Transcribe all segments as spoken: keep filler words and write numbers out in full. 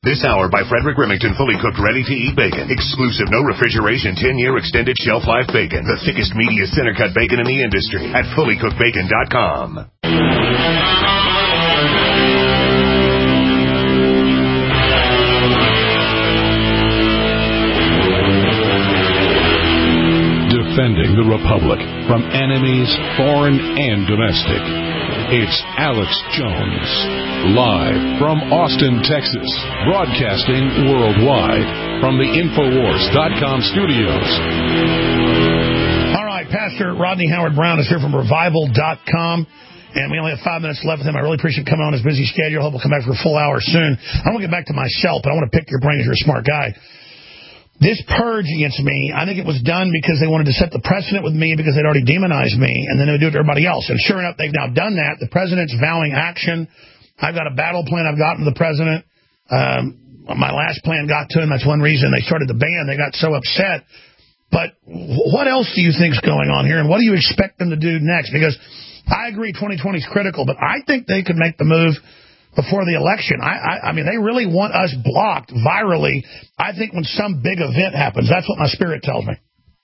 This hour by Frederick Remington, fully cooked, ready-to-eat bacon. Exclusive, no refrigeration, ten-year extended shelf life bacon. The thickest, meatiest, center-cut bacon in the industry at fully cooked bacon dot com. Defending the Republic from enemies, foreign and domestic. It's Alex Jones, live from Austin, Texas, broadcasting worldwide from the Infowars dot com studios. All right, Pastor Rodney Howard-Browne is here from Revival dot com, and we only have five minutes left with him. I really appreciate him coming on his busy schedule. I hope he'll come back for a full hour soon. I want to get back to myself, but I want to pick your brain as you're a smart guy. This purge against me, I think it was done because they wanted to set the precedent with me because they'd already demonized me, and then they would do it to everybody else. And sure enough, they've now done that. The president's vowing action. I've got a battle plan I've gotten to the president. Um, my last plan got to him. That's one reason they started the ban. They got so upset. But what else do you think's going on here, and what do you expect them to do next? Because I agree twenty twenty is critical, but I think they could make the move before the election. I, I, I mean, they really want us blocked virally, I think, when some big event happens. That's what my spirit tells me.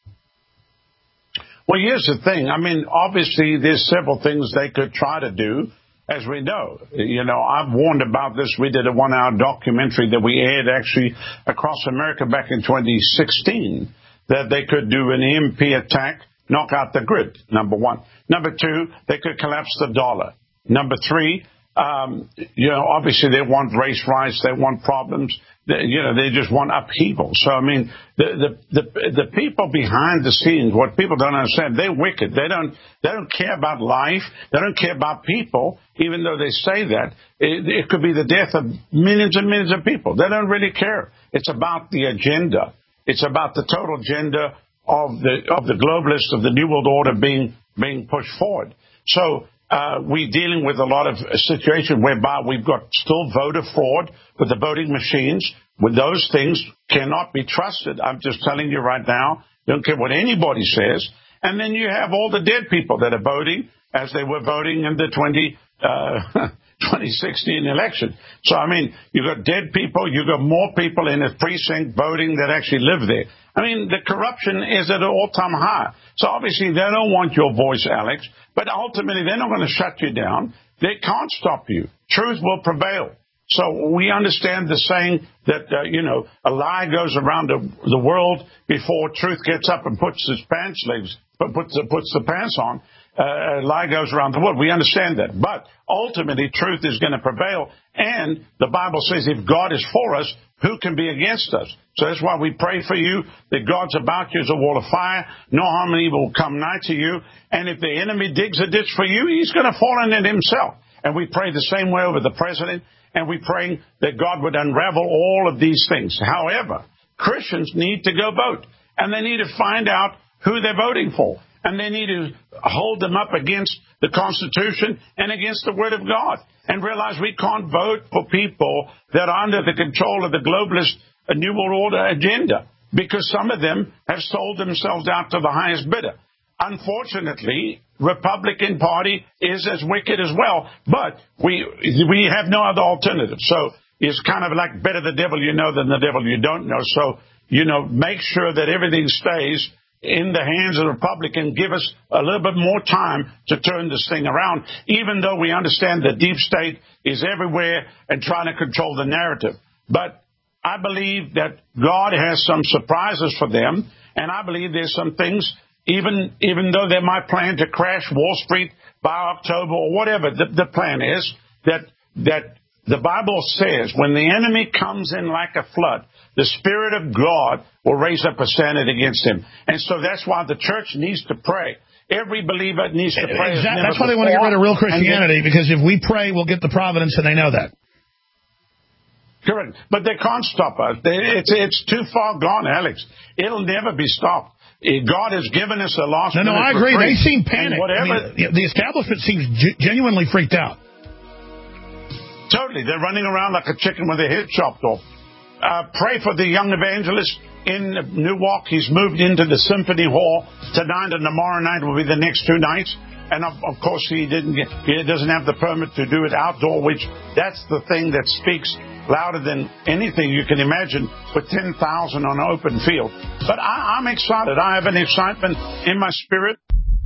Well, here's the thing. I mean, obviously, there's several things they could try to do, as we know. You know, I've warned about this. We did a one-hour documentary that we aired actually across America back in twenty sixteen, that they could do an E M P attack, knock out the grid, number one. Number two, they could collapse the dollar. Number three, Um, you know, obviously they want race riots, they want problems, they, you know, they just want upheaval. So, I mean, the, the, the, the people behind the scenes, what people don't understand, they're wicked. They don't, they don't care about life. They don't care about people, even though they say that. It, it could be the death of millions and millions of people. They don't really care. It's about the agenda. It's about the total agenda of the, of the globalists, of the New World Order being, being pushed forward. So, Uh, we're dealing with a lot of a situation whereby we've got still voter fraud with the voting machines. With those things cannot be trusted. I'm just telling you right now. Don't care what anybody says. And then you have all the dead people that are voting as they were voting in the twenty, uh, twenty sixteen election. So, I mean, you've got dead people. You've got more people in a precinct voting that actually live there. I mean, the corruption is at an all-time high. So, obviously, they don't want your voice, Alex. But ultimately, they're not going to shut you down. They can't stop you. Truth will prevail. So we understand the saying that, uh, you know, a lie goes around the, the world before truth gets up and puts its pants legs, puts the, puts the pants on. Uh, a lie goes around the world. We understand that. But ultimately, truth is going to prevail. And the Bible says if God is for us, who can be against us? So that's why we pray for you, that God's about you as a wall of fire. No harm and evil will come nigh to you. And if the enemy digs a ditch for you, he's going to fall in it himself. And we pray the same way over the president. And we pray that God would unravel all of these things. However, Christians need to go vote. And they need to find out who they're voting for. And they need to hold them up against the Constitution and against the Word of God. And realize we can't vote for people that are under the control of the globalist uh, New World Order agenda. Because some of them have sold themselves out to the highest bidder. Unfortunately, Republican Party is as wicked as well. But we we have no other alternative. So it's kind of like better the devil you know than the devil you don't know. So, you know, make sure that everything stays in the hands of the Republicans. Give us a little bit more time to turn this thing around, even though we understand the deep state is everywhere and trying to control the narrative. But I believe that God has some surprises for them, and I believe there's some things, even even though they might plan to crash Wall Street by October or whatever the, the plan is, that that the Bible says when the enemy comes in like a flood, the Spirit of God will raise up a standard against him. And so that's why the church needs to pray. Every believer needs to pray. Exactly. That's why they want to get rid of real Christianity, then, because if we pray, we'll get the providence, and they know that. Correct. But they can't stop us. It's, it's too far gone, Alex. It'll never be stopped. God has given us a lost No, no, I agree. They seem panicked. Whatever, I mean, the establishment seems g- genuinely freaked out. Totally. They're running around like a chicken with their head chopped off. Uh, pray for the young evangelist in Newark. He's moved into the Symphony Hall tonight, and tomorrow night will be the next two nights. And of, of course, he didn't get, he doesn't have the permit to do it outdoor, which that's the thing that speaks louder than anything you can imagine with ten thousand on an open field. But I, I'm excited. I have an excitement in my spirit.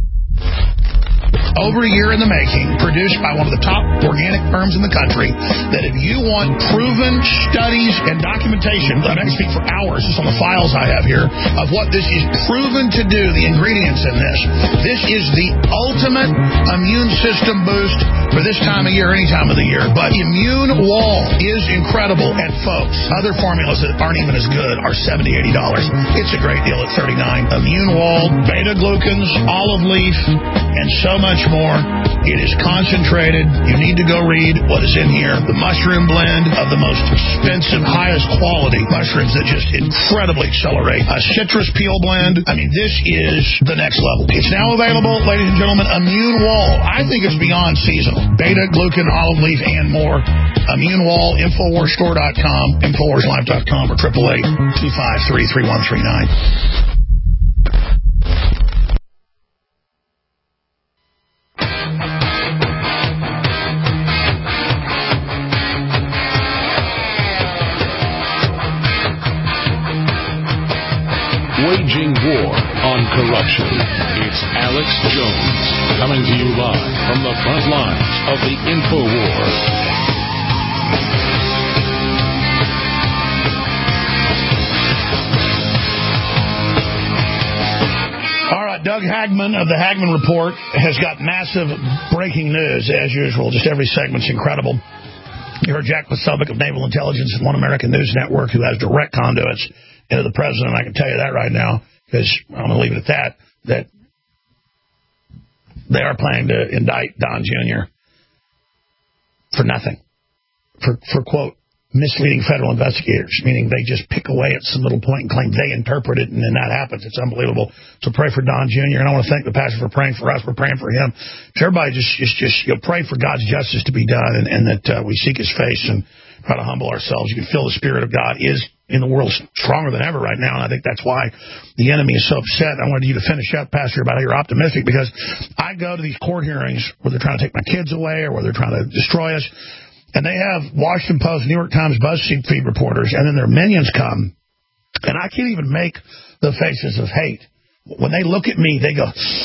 Over a year in the making, produced by one of the top organic firms in the country, that if you want proven studies and documentation, I can speak for hours, just on the files I have here, of what this is proven to do, the ingredients in this. This is the ultimate immune system boost for this time of year, any time of the year. But Immune Wall is incredible. And folks, other formulas that aren't even as good are seventy dollars, eighty dollars. It's a great deal at thirty-nine dollars. Immune Wall, beta-glucans, olive leaf, and so much more. It is concentrated. You need to go read what is in here. The mushroom blend of the most expensive, highest quality mushrooms that just incredibly accelerate. A citrus peel blend. I mean, this is the next level. It's now available, ladies and gentlemen. Immune Wall. I think it's beyond seasonal. Beta, glucan, olive leaf, and more. Immune Wall, Infowars Store dot com, Infowars Live dot com, or eight eight eight, two five three, three one three nine. Waging war on corruption. It's Alex Jones coming to you live from the front lines of the InfoWar. All right, Doug Hagman of the Hagman Report has got massive breaking news, as usual. Just every segment's incredible. You heard Jack Posobiec of Naval Intelligence and One American News Network, who has direct conduits into the president. I can tell you that right now, because I'm going to leave it at that, that they are planning to indict Don Junior for nothing, for, for quote, misleading federal investigators, meaning they just pick away at some little point and claim they interpret it, and then that happens. It's unbelievable. So pray for Don Junior And I want to thank the pastor for praying for us. We're praying for him. So everybody just, just, just you know, pray for God's justice to be done, and, and that uh, we seek his face and try to humble ourselves. You can feel the Spirit of God is in the world stronger than ever right now, and I think that's why the enemy is so upset. I wanted you to finish up, Pastor, about how you're optimistic, because I go to these court hearings where they're trying to take my kids away or where they're trying to destroy us, and they have Washington Post, New York Times, BuzzFeed reporters, and then their minions come, and I can't even make the faces of hate. When they look at me, they go,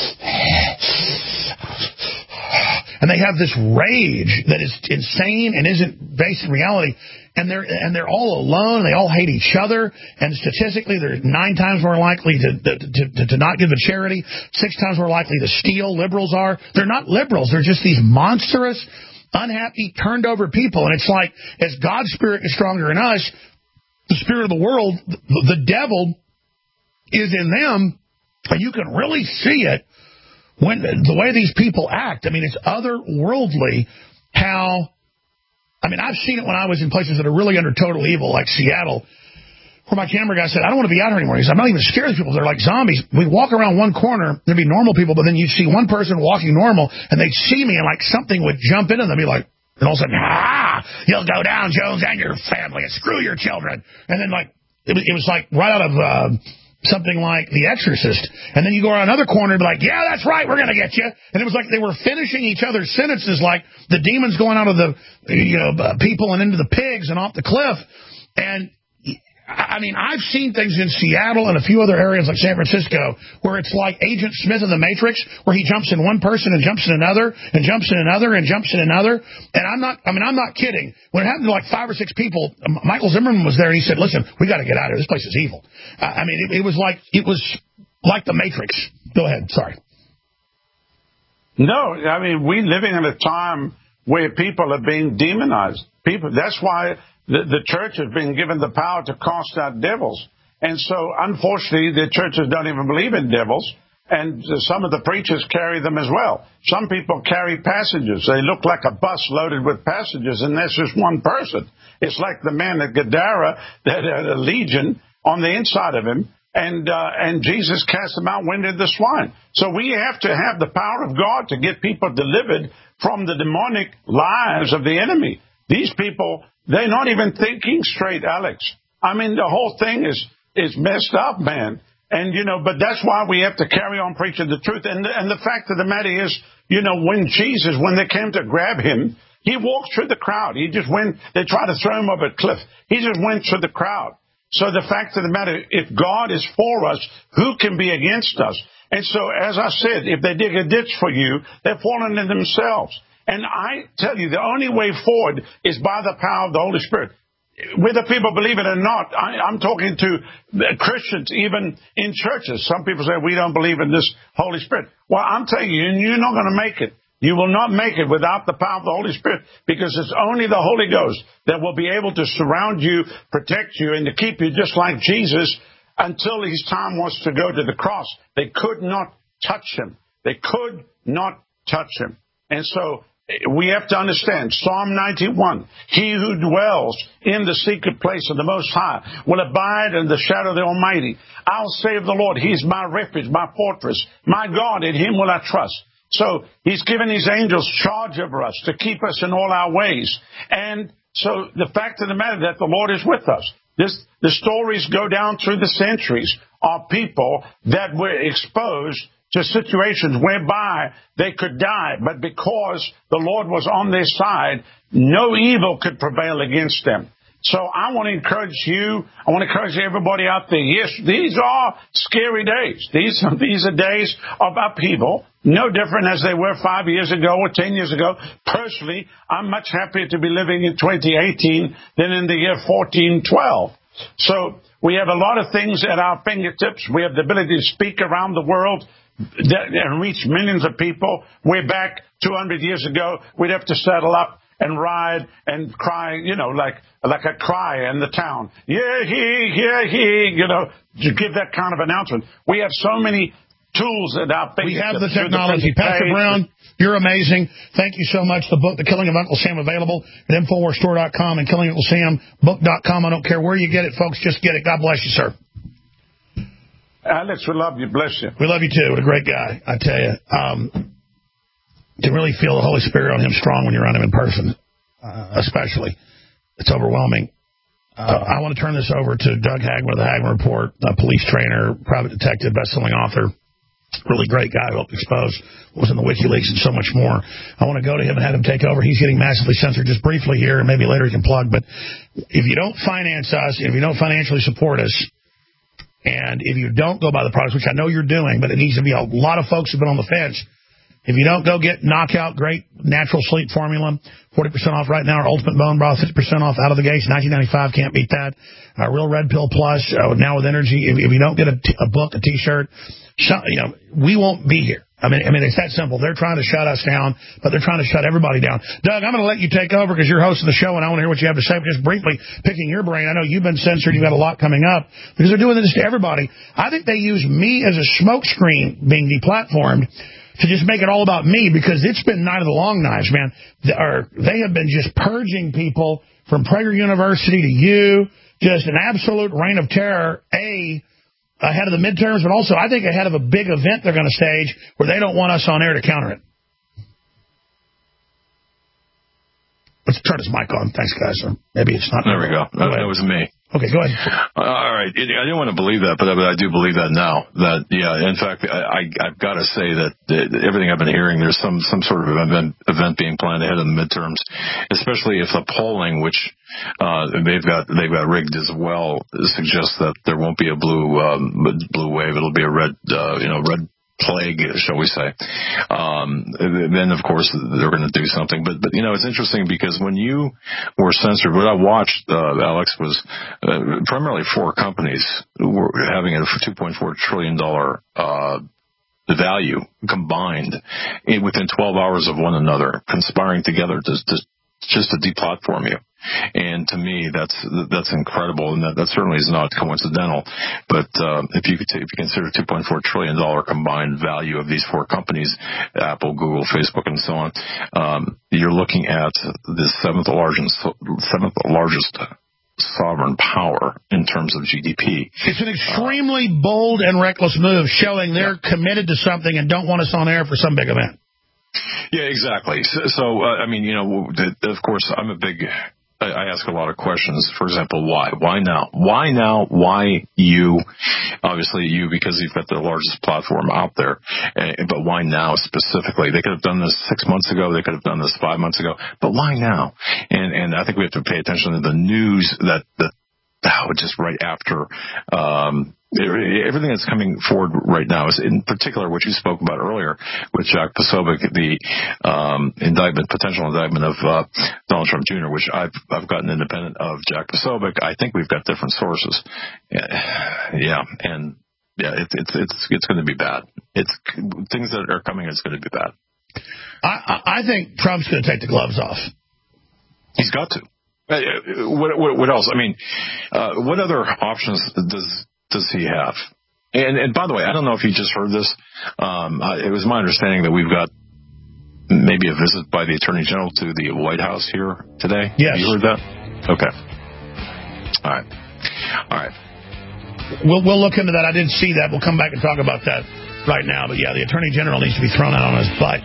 and they have this rage that is insane and isn't based in reality. And they're and they're all alone. They all hate each other. And statistically, they're nine times more likely to to, to to not give a charity, six times more likely to steal. Liberals are. They're not liberals. They're just these monstrous, unhappy, turned over people. And it's like, as God's Spirit is stronger in us, the spirit of the world, the, the devil, is in them, and you can really see it when the way these people act. I mean, it's otherworldly how. I mean, I've seen it when I was in places that are really under total evil, like Seattle, where my camera guy said, I don't want to be out here anymore. He said, I'm not even scared of people. They're like zombies. We'd walk around one corner, there'd be normal people, but then you'd see one person walking normal, and they'd see me, and like something would jump into them. They'd be like, and all of a sudden, ah, you'll go down, Jones, and your family, and screw your children. And then, like, it was, it was like right out of uh, something like The Exorcist. And then you go around another corner and be like, yeah, that's right, we're going to get you. And it was like they were finishing each other's sentences, like the demons going out of the, you know, uh, people and into the pigs and off the cliff. And I mean, I've seen things in Seattle and a few other areas like San Francisco where it's like Agent Smith in The Matrix, where he jumps in one person and jumps in another and jumps in another and jumps in another. And I'm not, I mean, I'm not kidding. When it happened to like five or six people, Michael Zimmerman was there and he said, listen, we got to get out of here. This place is evil. I mean, it, it was like, it was like The Matrix. Go ahead. Sorry. No, I mean, we're living in a time where people are being demonized. People, that's why The, the church has been given the power to cast out devils. And so, unfortunately, the churches don't even believe in devils. And some of the preachers carry them as well. Some people carry passengers. They look like a bus loaded with passengers, and that's just one person. It's like the man at Gadara that had a legion on the inside of him. And uh, and Jesus cast them out, went into the swine. So we have to have the power of God to get people delivered from the demonic lies of the enemy. These people, they're not even thinking straight, Alex. I mean, the whole thing is, is messed up, man. And, you know, but that's why we have to carry on preaching the truth. And the, and the fact of the matter is, you know, when Jesus, when they came to grab him, he walked through the crowd. He just went, they tried to throw him over a cliff. He just went through the crowd. So the fact of the matter, if God is for us, who can be against us? And so, as I said, if they dig a ditch for you, they're falling in themselves. And I tell you, the only way forward is by the power of the Holy Spirit. Whether people believe it or not, I, I'm talking to Christians, even in churches. Some people say, we don't believe in this Holy Spirit. Well, I'm telling you, you're not going to make it. You will not make it without the power of the Holy Spirit, because it's only the Holy Ghost that will be able to surround you, protect you, and to keep you just like Jesus until his time was to go to the cross. They could not touch him. They could not touch him. And so we have to understand Psalm ninety-one, he who dwells in the secret place of the Most High will abide in the shadow of the Almighty. I'll say of the Lord, he's my refuge, my fortress, my God, in him will I trust. So he's given his angels charge over us to keep us in all our ways. And so the fact of the matter that the Lord is with us. This, the stories go down through the centuries of people that were exposed to situations whereby they could die, but because the Lord was on their side, no evil could prevail against them. So I want to encourage you, I want to encourage everybody out there. Yes, these are scary days. These, these are days of upheaval, no different as they were five years ago or ten years ago. Personally, I'm much happier to be living in twenty eighteen than in the year fourteen twelve. So we have a lot of things at our fingertips. We have the ability to speak around the world and reach millions of people. Way back two hundred years ago, we'd have to settle up and ride and cry, you know, like like a cry in the town. Yeah, he, yeah, he, you know, to give that kind of announcement. We have so many tools at our fingertips. We have the technology. Pastor Brown, you're amazing. Thank you so much. The book, The Killing of Uncle Sam, available at Infowars Store dot com and Killing Uncle Sam Book dot com. I don't care where you get it, folks. Just get it. God bless you, sir. Alex, we love you. Bless you. We love you, too. What a great guy, I tell you. Um, you can really feel the Holy Spirit on him strong when you're around him in person, uh, especially. It's overwhelming. Uh, I want to turn this over to Doug Hagman of the Hagman Report, a police trainer, private detective, best-selling author, really great guy who helped expose what was in the WikiLeaks and so much more. I want to go to him and have him take over. He's getting massively censored just briefly here, and maybe later he can plug. But if you don't finance us, if you don't financially support us, and if you don't go by the products, which I know you're doing, but it needs to be a lot of folks who've been on the fence. If you don't go get Knockout Great Natural Sleep Formula, forty percent off right now. Our Ultimate Bone Broth, fifty percent off out of the gates, nineteen ninety-five, can't beat that. Our Real Red Pill Plus, uh, now with energy. If, if you don't get a, t- a book, a T-shirt, so, you know, we won't be here. I mean, I mean, it's that simple. They're trying to shut us down, but they're trying to shut everybody down. Doug, I'm going to let you take over because you're hosting the show, and I want to hear what you have to say. But just briefly, picking your brain, I know you've been censored. You've got a lot coming up because they're doing this to everybody. I think they use me as a smokescreen being deplatformed to just make it all about me, because it's been night of the long knives, man. They, are, they have been just purging people from Prager University to you, just an absolute reign of terror, A, ahead of the midterms, but also I think ahead of a big event they're going to stage where they don't want us on air to counter it. Let's turn his mic on. Thanks, guys. Or maybe it's not. There we go. That, that was me. Okay, go ahead. Uh, all right. I didn't want to believe that, but I, but I do believe that now. That, yeah, in fact, I, I, I've got to say that uh, everything I've been hearing, there's some, some sort of event, event being planned ahead of the midterms, especially if the polling, which uh, they've got they've got rigged as well, suggests that there won't be a blue um, blue wave. It'll be a red, uh, you know, red plague, shall we say. Um, then, of course, they're going to do something. But, but, you know, it's interesting because when you were censored, what I watched, uh, Alex, was uh, primarily four companies were having a two point four trillion dollars uh, value combined in, within twelve hours of one another, conspiring together to, to just to deplatform you. And to me, that's that's incredible, and that, that certainly is not coincidental. But uh, if you could t- if you consider two point four trillion dollars combined value of these four companies, Apple, Google, Facebook, and so on, um, you're looking at the seventh largest seventh largest sovereign power in terms of G D P. It's an extremely uh, bold and reckless move, showing they're yeah. committed to something and don't want us on air for some big event. Yeah, exactly. So, so uh, I mean, you know, the, of course, I'm a big I, I ask a lot of questions. For example, why? Why now? Why now? Why you? Obviously you, because you've got the largest platform out there. Uh, but why now specifically? They could have done this six months ago. They could have done this five months ago. But why now? And and I think we have to pay attention to the news that that oh, just right after. Um, Everything that's coming forward right now is, in particular, what you spoke about earlier with Jack Posobiec, the um, indictment, potential indictment of uh, Donald Trump Junior, which I've I've gotten independent of Jack Posobiec. I think we've got different sources. Yeah, and yeah, it, it's it's it's going to be bad. It's things that are coming. It's going to be bad. I, I think Trump's going to take the gloves off. He's got to. Uh, what, what, what else? I mean, uh, what other options does does he have? And, and by the way, I don't know if you just heard this. Um, uh, it was my understanding that we've got maybe a visit by the Attorney General to the White House here today. Yes. You heard that? Okay. All right. All right. We'll we'll look into that. I didn't see that. We'll come back and talk about that right now. But yeah, the Attorney General needs to be thrown out on his butt.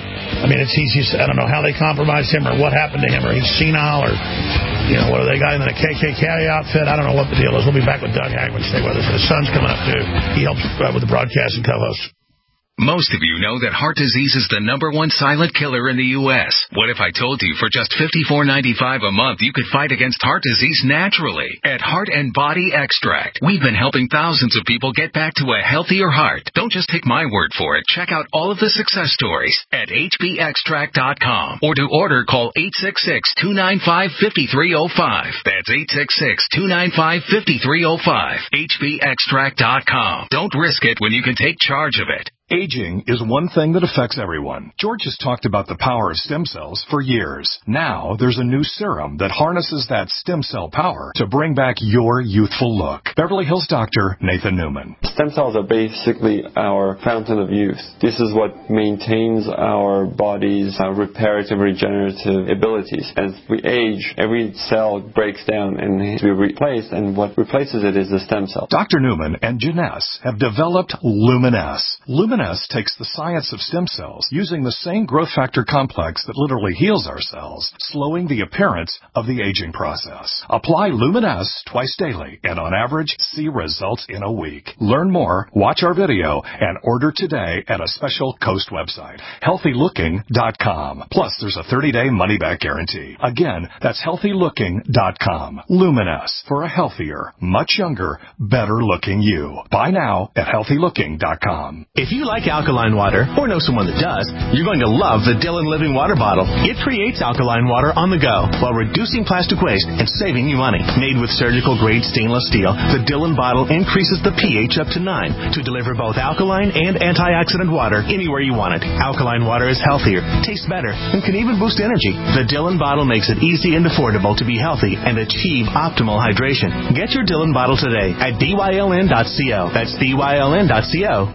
I mean, it's he's, he's I don't know how they compromised him or what happened to him, or he's senile, or you know, what, they got him in a K K K outfit. I don't know what the deal is. We'll be back with Doug Hagman. Stay with us. The sun's coming up too. He helps uh, with the broadcast and co-host. Most of you know that heart disease is the number one silent killer in the U S What if I told you for just fifty-four ninety-five a month you could fight against heart disease naturally? At Heart and Body Extract, we've been helping thousands of people get back to a healthier heart. Don't just take my word for it. Check out all of the success stories at H B extract dot com, or to order, call eight six six, two nine five, five three zero five. That's eight six six, two nine five, five three zero five. H B extract dot com. Don't risk it when you can take charge of it. Aging is one thing that affects everyone. George has talked about the power of stem cells for years. Now, there's a new serum that harnesses that stem cell power to bring back your youthful look. Beverly Hills doctor Nathan Newman. Stem cells are basically our fountain of youth. This is what maintains our body's our reparative, regenerative abilities. As we age, every cell breaks down and needs to be replaced, and what replaces it is the stem cell. Doctor Newman and Janess have developed Luminess. Luminess takes the science of stem cells using the same growth factor complex that literally heals our cells, slowing the appearance of the aging process. Apply Luminess twice daily and on average see results in a week. Learn more, watch our video, and order today at a special Coast website, healthy looking dot com. Plus, there's a thirty-day money-back guarantee. Again, that's healthy looking dot com. Luminess, for a healthier, much younger, better-looking you. Buy now at healthy looking dot com. If you like alkaline water, or know someone that does, you're going to love the Dylan Living Water Bottle. It creates alkaline water on the go while reducing plastic waste and saving you money. Made with surgical-grade stainless steel, the Dylan bottle increases the pH up to nine to deliver both alkaline and antioxidant water anywhere you want it. Alkaline water is healthier, tastes better, and can even boost energy. The Dylan bottle makes it easy and affordable to be healthy and achieve optimal hydration. Get your Dylan bottle today at D Y L N dot co. That's D Y L N dot co.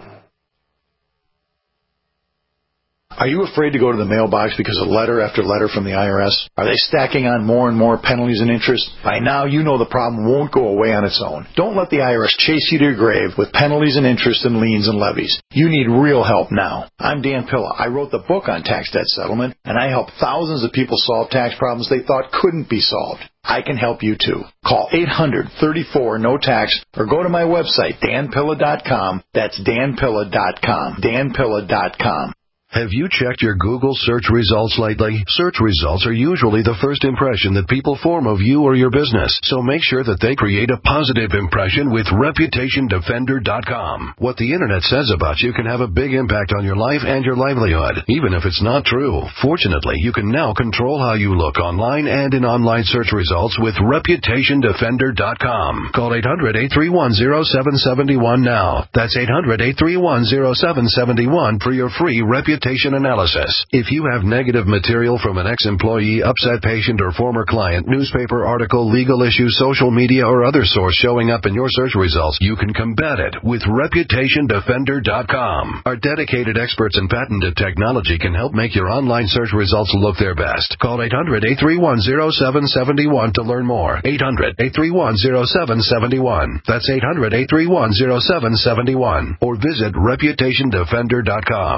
Are you afraid to go to the mailbox because of letter after letter from the I R S? Are they stacking on more and more penalties and interest? By now, you know the problem won't go away on its own. Don't let the I R S chase you to your grave with penalties and interest and liens and levies. You need real help now. I'm Dan Pilla. I wrote the book on tax debt settlement, and I help thousands of people solve tax problems they thought couldn't be solved. I can help you too. Call eight hundred, thirty-four, no tax or go to my website, dan pilla dot com. That's dan pilla dot com. dan pilla dot com. Have you checked your Google search results lately? Search results are usually the first impression that people form of you or your business, so make sure that they create a positive impression with reputation defender dot com. What the Internet says about you can have a big impact on your life and your livelihood, even if it's not true. Fortunately, you can now control how you look online and in online search results with reputation defender dot com. Call eight hundred, eight three one, zero seven seven one now. That's eight hundred, eight three one, zero seven seven one for your free reputation analysis. If you have negative material from an ex-employee, upset patient, or former client, newspaper article, legal issue, social media, or other source showing up in your search results, you can combat it with reputation defender dot com. Our dedicated experts in patented technology can help make your online search results look their best. Call eight hundred, eight three one, zero seven seven one to learn more. eight hundred, eight three one, zero seven seven one. That's eight hundred, eight three one, zero seven seven one. Or visit reputation defender dot com.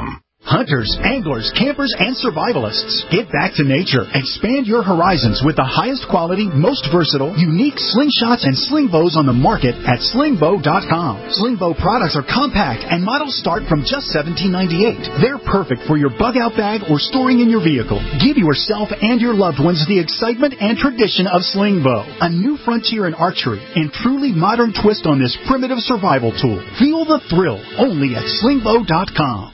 Hunters, anglers, campers, and survivalists. Get back to nature. Expand your horizons with the highest quality, most versatile, unique slingshots and sling bows on the market at sling bow dot com. Sling bow products are compact and models start from just seventeen ninety-eight. They're perfect for your bug-out bag or storing in your vehicle. Give yourself and your loved ones the excitement and tradition of sling bow. A new frontier in archery and truly modern twist on this primitive survival tool. Feel the thrill only at sling bow dot com.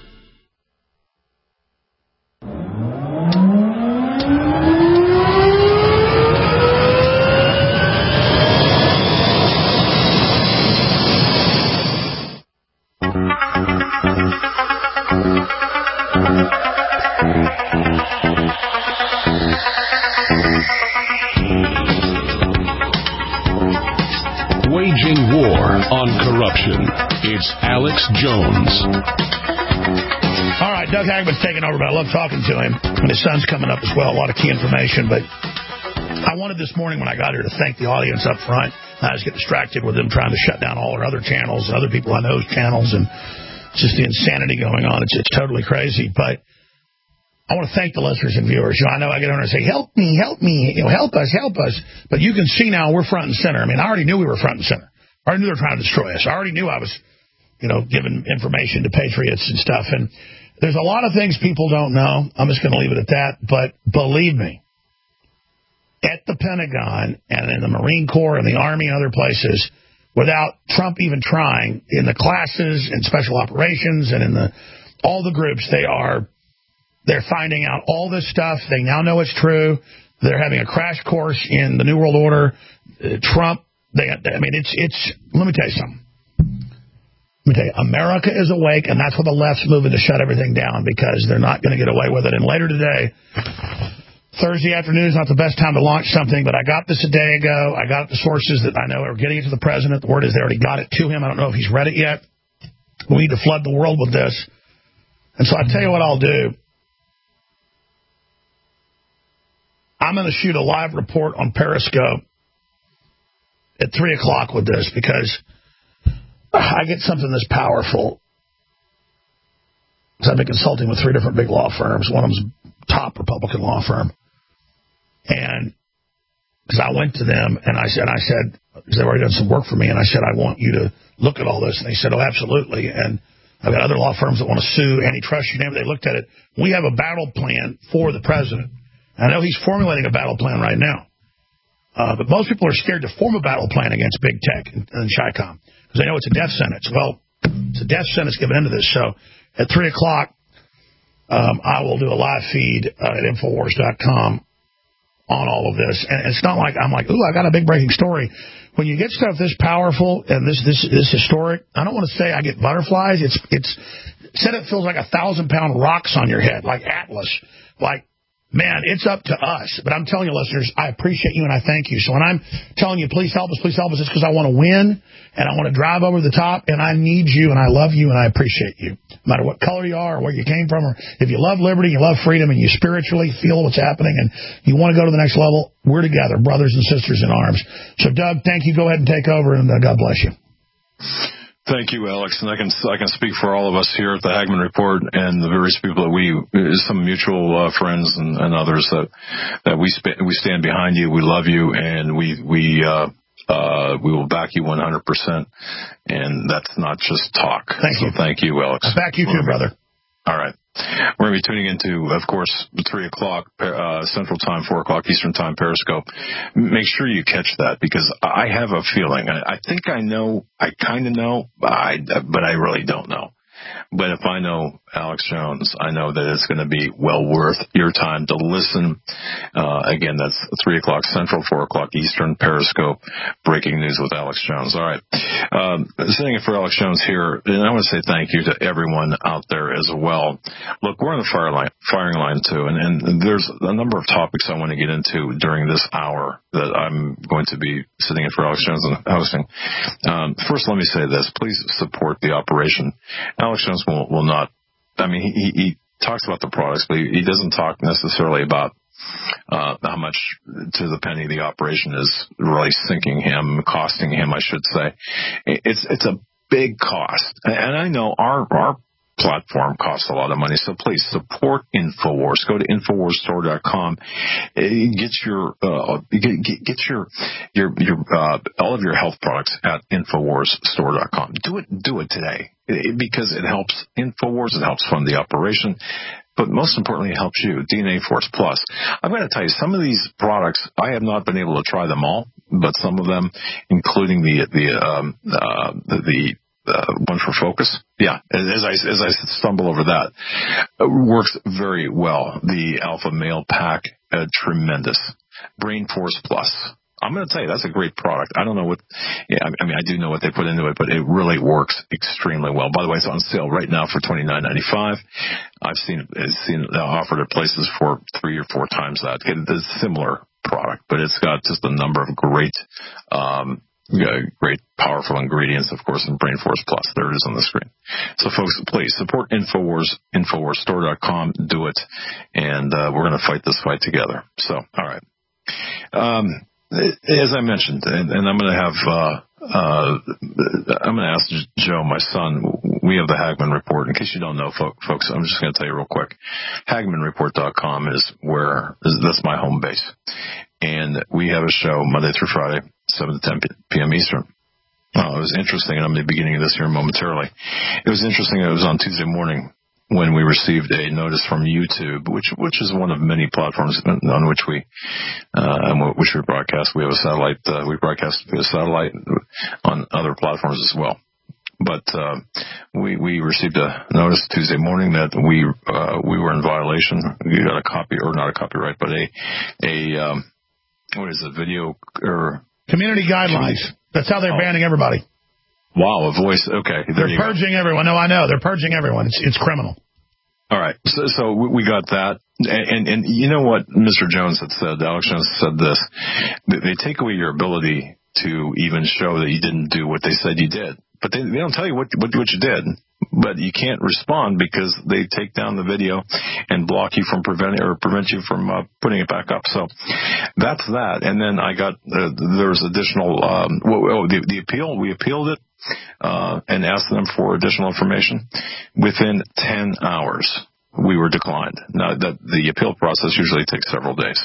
Waging war on corruption. It's Alex Jones. All right, Doug Hagman's taking over, but I love talking to him. And his son's coming up as well. A lot of key information. But I wanted this morning when I got here to thank the audience up front. I just get distracted with them trying to shut down all our other channels and other people I know's channels. And just the insanity going on. It's, it's totally crazy. But I want to thank the listeners and viewers. You know, I know I get on and say, help me, help me, you know, help us, help us. But you can see now we're front and center. I mean, I already knew we were front and center. I already knew they were trying to destroy us. I already knew I was, you know, giving information to patriots and stuff. And there's a lot of things people don't know. I'm just going to leave it at that. But believe me, at the Pentagon and in the Marine Corps and the Army and other places, without Trump even trying, in the classes and special operations and in the all the groups, they are they're finding out all this stuff. They now know it's true. They're having a crash course in the New World Order. Uh, Trump, they, I mean, it's it's. Let me tell you something. Let me tell you, America is awake, and that's why the left's moving to shut everything down, because they're not going to get away with it. And later today, Thursday afternoon is not the best time to launch something, but I got this a day ago. I got the sources that I know are getting it to the president. The word is they already got it to him. I don't know if he's read it yet. We need to flood the world with this. And so I tell you what I'll do. I'm going to shoot a live report on Periscope at three o'clock with this, because I get something this powerful. Because I've been consulting with three different big law firms. One of them's a top Republican law firm. And because I went to them and I said, I said, because they've already done some work for me, and I said, I want you to look at all this. And they said, oh, absolutely. And I've got other law firms that want to sue, antitrust, you name it. They looked at it. We have a battle plan for the president. I know he's formulating a battle plan right now. Uh, but most people are scared to form a battle plan against big tech and, and Chi-Com, because they know it's a death sentence. Well, it's a death sentence given into this. So at three o'clock, um, I will do a live feed uh, at Infowars dot com on all of this. And it's not like I'm like, ooh, I got a big breaking story. When you get stuff this powerful and this this this historic, I don't want to say I get butterflies. It's it's said it feels like a thousand pound rocks on your head, like Atlas, like. Man, it's up to us. But I'm telling you, listeners, I appreciate you and I thank you. So when I'm telling you, please help us, please help us, it's because I want to win and I want to drive over the top, and I need you and I love you and I appreciate you. No matter what color you are or where you came from, or if you love liberty, you love freedom, and you spiritually feel what's happening and you want to go to the next level, we're together, brothers and sisters in arms. So, Doug, thank you. Go ahead and take over, and uh, God bless you. Thank you, Alex, and I can I can speak for all of us here at the Hagman Report and the various people that we, some mutual uh, friends and, and others that that we sp- we stand behind you. We love you, and we we uh, uh, we will back you one hundred percent. And that's not just talk. Thank so you. Thank you, Alex. I back you too, brother. All right. We're going to be tuning into, of course, three o'clock uh, Central Time, four o'clock Eastern Time, Periscope. Make sure you catch that, because I have a feeling. I, I think I know. I kind of know, I, but I really don't know. But if I know Alex Jones, I know that it's going to be well worth your time to listen. Uh, again, that's three o'clock Central, four o'clock Eastern, Periscope, Breaking News with Alex Jones. All right. Um, saying it for Alex Jones here, and I want to say thank you to everyone out there as well. Look, we're on the fire line, firing line, too, and, and there's a number of topics I want to get into during this hour that I'm going to be sitting in for Alex Jones and hosting. Um, first, let me say this. Please support the operation. Alex Jones will, will not, I mean, he, he talks about the products, but he, he doesn't talk necessarily about uh, how much to the penny the operation is really sinking him, costing him, I should say. It's it's a big cost. And I know our our platform costs a lot of money. So please support InfoWars. Go to Infowars Store dot com. Get your uh, get, get your your your uh, all of your health products at Infowars Store dot com. Do it do it today because it helps InfoWars. It helps fund the operation. But most importantly, it helps you, D N A Force Plus. I'm going to tell you, some of these products, I have not been able to try them all, but some of them, including the the um, uh, the, the uh, one for focus, yeah, as I as I stumble over that, it works very well. The Alpha Male Pack, uh, tremendous. Brain Force Plus. I'm going to tell you, that's a great product. I don't know what, yeah, I mean, I do know what they put into it, but it really works extremely well. By the way, it's on sale right now for twenty-nine ninety-five. I've seen it's seen it offered at places for three or four times that. It's a similar product, but it's got just a number of great, um, great, powerful ingredients, of course, in Brain Force Plus. There it is on the screen. So, folks, please support InfoWars, Infowars Store dot com. Do it, and uh, we're going to fight this fight together. So, all right. Um, As I mentioned, and, and I'm going to have, uh, uh, I'm going to ask Joe, my son, we have the Hagmann Report. In case you don't know, folks, I'm just going to tell you real quick. Hagmann Report dot com is where, is, that's my home base. And we have a show Monday through Friday, seven to ten p.m. Eastern. Oh, it was interesting, and I'm at the beginning of this here momentarily. It was interesting, it was on Tuesday morning when we received a notice from YouTube, which which is one of many platforms on which we uh, which we broadcast. We have a satellite. Uh, we broadcast via satellite on other platforms as well. But uh, we we received a notice Tuesday morning that we uh, we were in violation. We got a copy, or not a copyright, but a a um, what is it? Video or community guidelines. That's how they're oh. banning everybody. Wow, a voice. Okay, there they're purging go. everyone. No, I know they're purging everyone. It's it's criminal. All right, so, so we got that, and, and and you know what Mister Jones had said. Alex Jones said this: they take away your ability to even show that you didn't do what they said you did, but they, they don't tell you what, what what you did. But you can't respond because they take down the video and block you from preventing or prevent you from uh, putting it back up. So that's that. And then I got uh, there's additional. Um, oh, the, the appeal. We appealed it uh, and asked them for additional information. Within ten hours, we were declined. Now that the appeal process usually takes several days.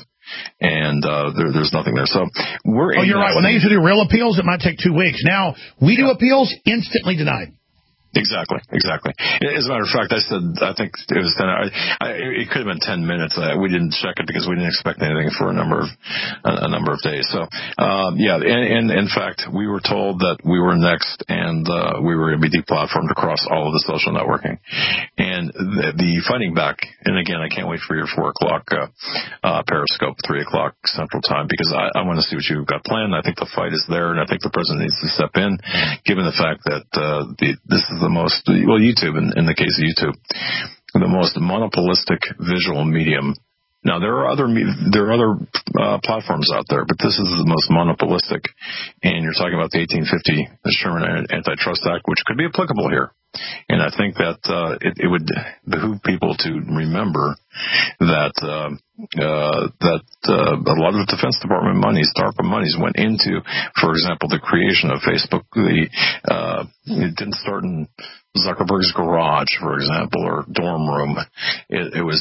And uh, there, there's nothing there. So we're. Oh, you're right. When they used to do real appeals, it might take two weeks. Now we do appeals, instantly denied. Exactly, exactly. As a matter of fact, I said, I think it was ten hours. I, it could have been ten minutes. I, we didn't check it because we didn't expect anything for a number of a, a number of days. So, um, yeah, and, and in fact, we were told that we were next, and uh, we were going to be deplatformed across all of the social networking. And the, the fighting back, and again, I can't wait for your four o'clock uh, uh, Periscope, three o'clock Central Time, because I, I want to see what you've got planned. I think the fight is there, and I think the president needs to step in, given the fact that uh, the, this is the most, well, YouTube, in, in the case of YouTube, the most monopolistic visual medium. Now, there are other there are other uh, platforms out there, but this is the most monopolistic. And you're talking about the eighteen fifty Sherman Antitrust Act, which could be applicable here. And I think that uh, it, it would behoove people to remember that uh, uh, that uh, a lot of the Defense Department monies, DARPA monies, went into, for example, the creation of Facebook. The uh, it didn't start in Zuckerberg's garage, for example, or dorm room. It, it was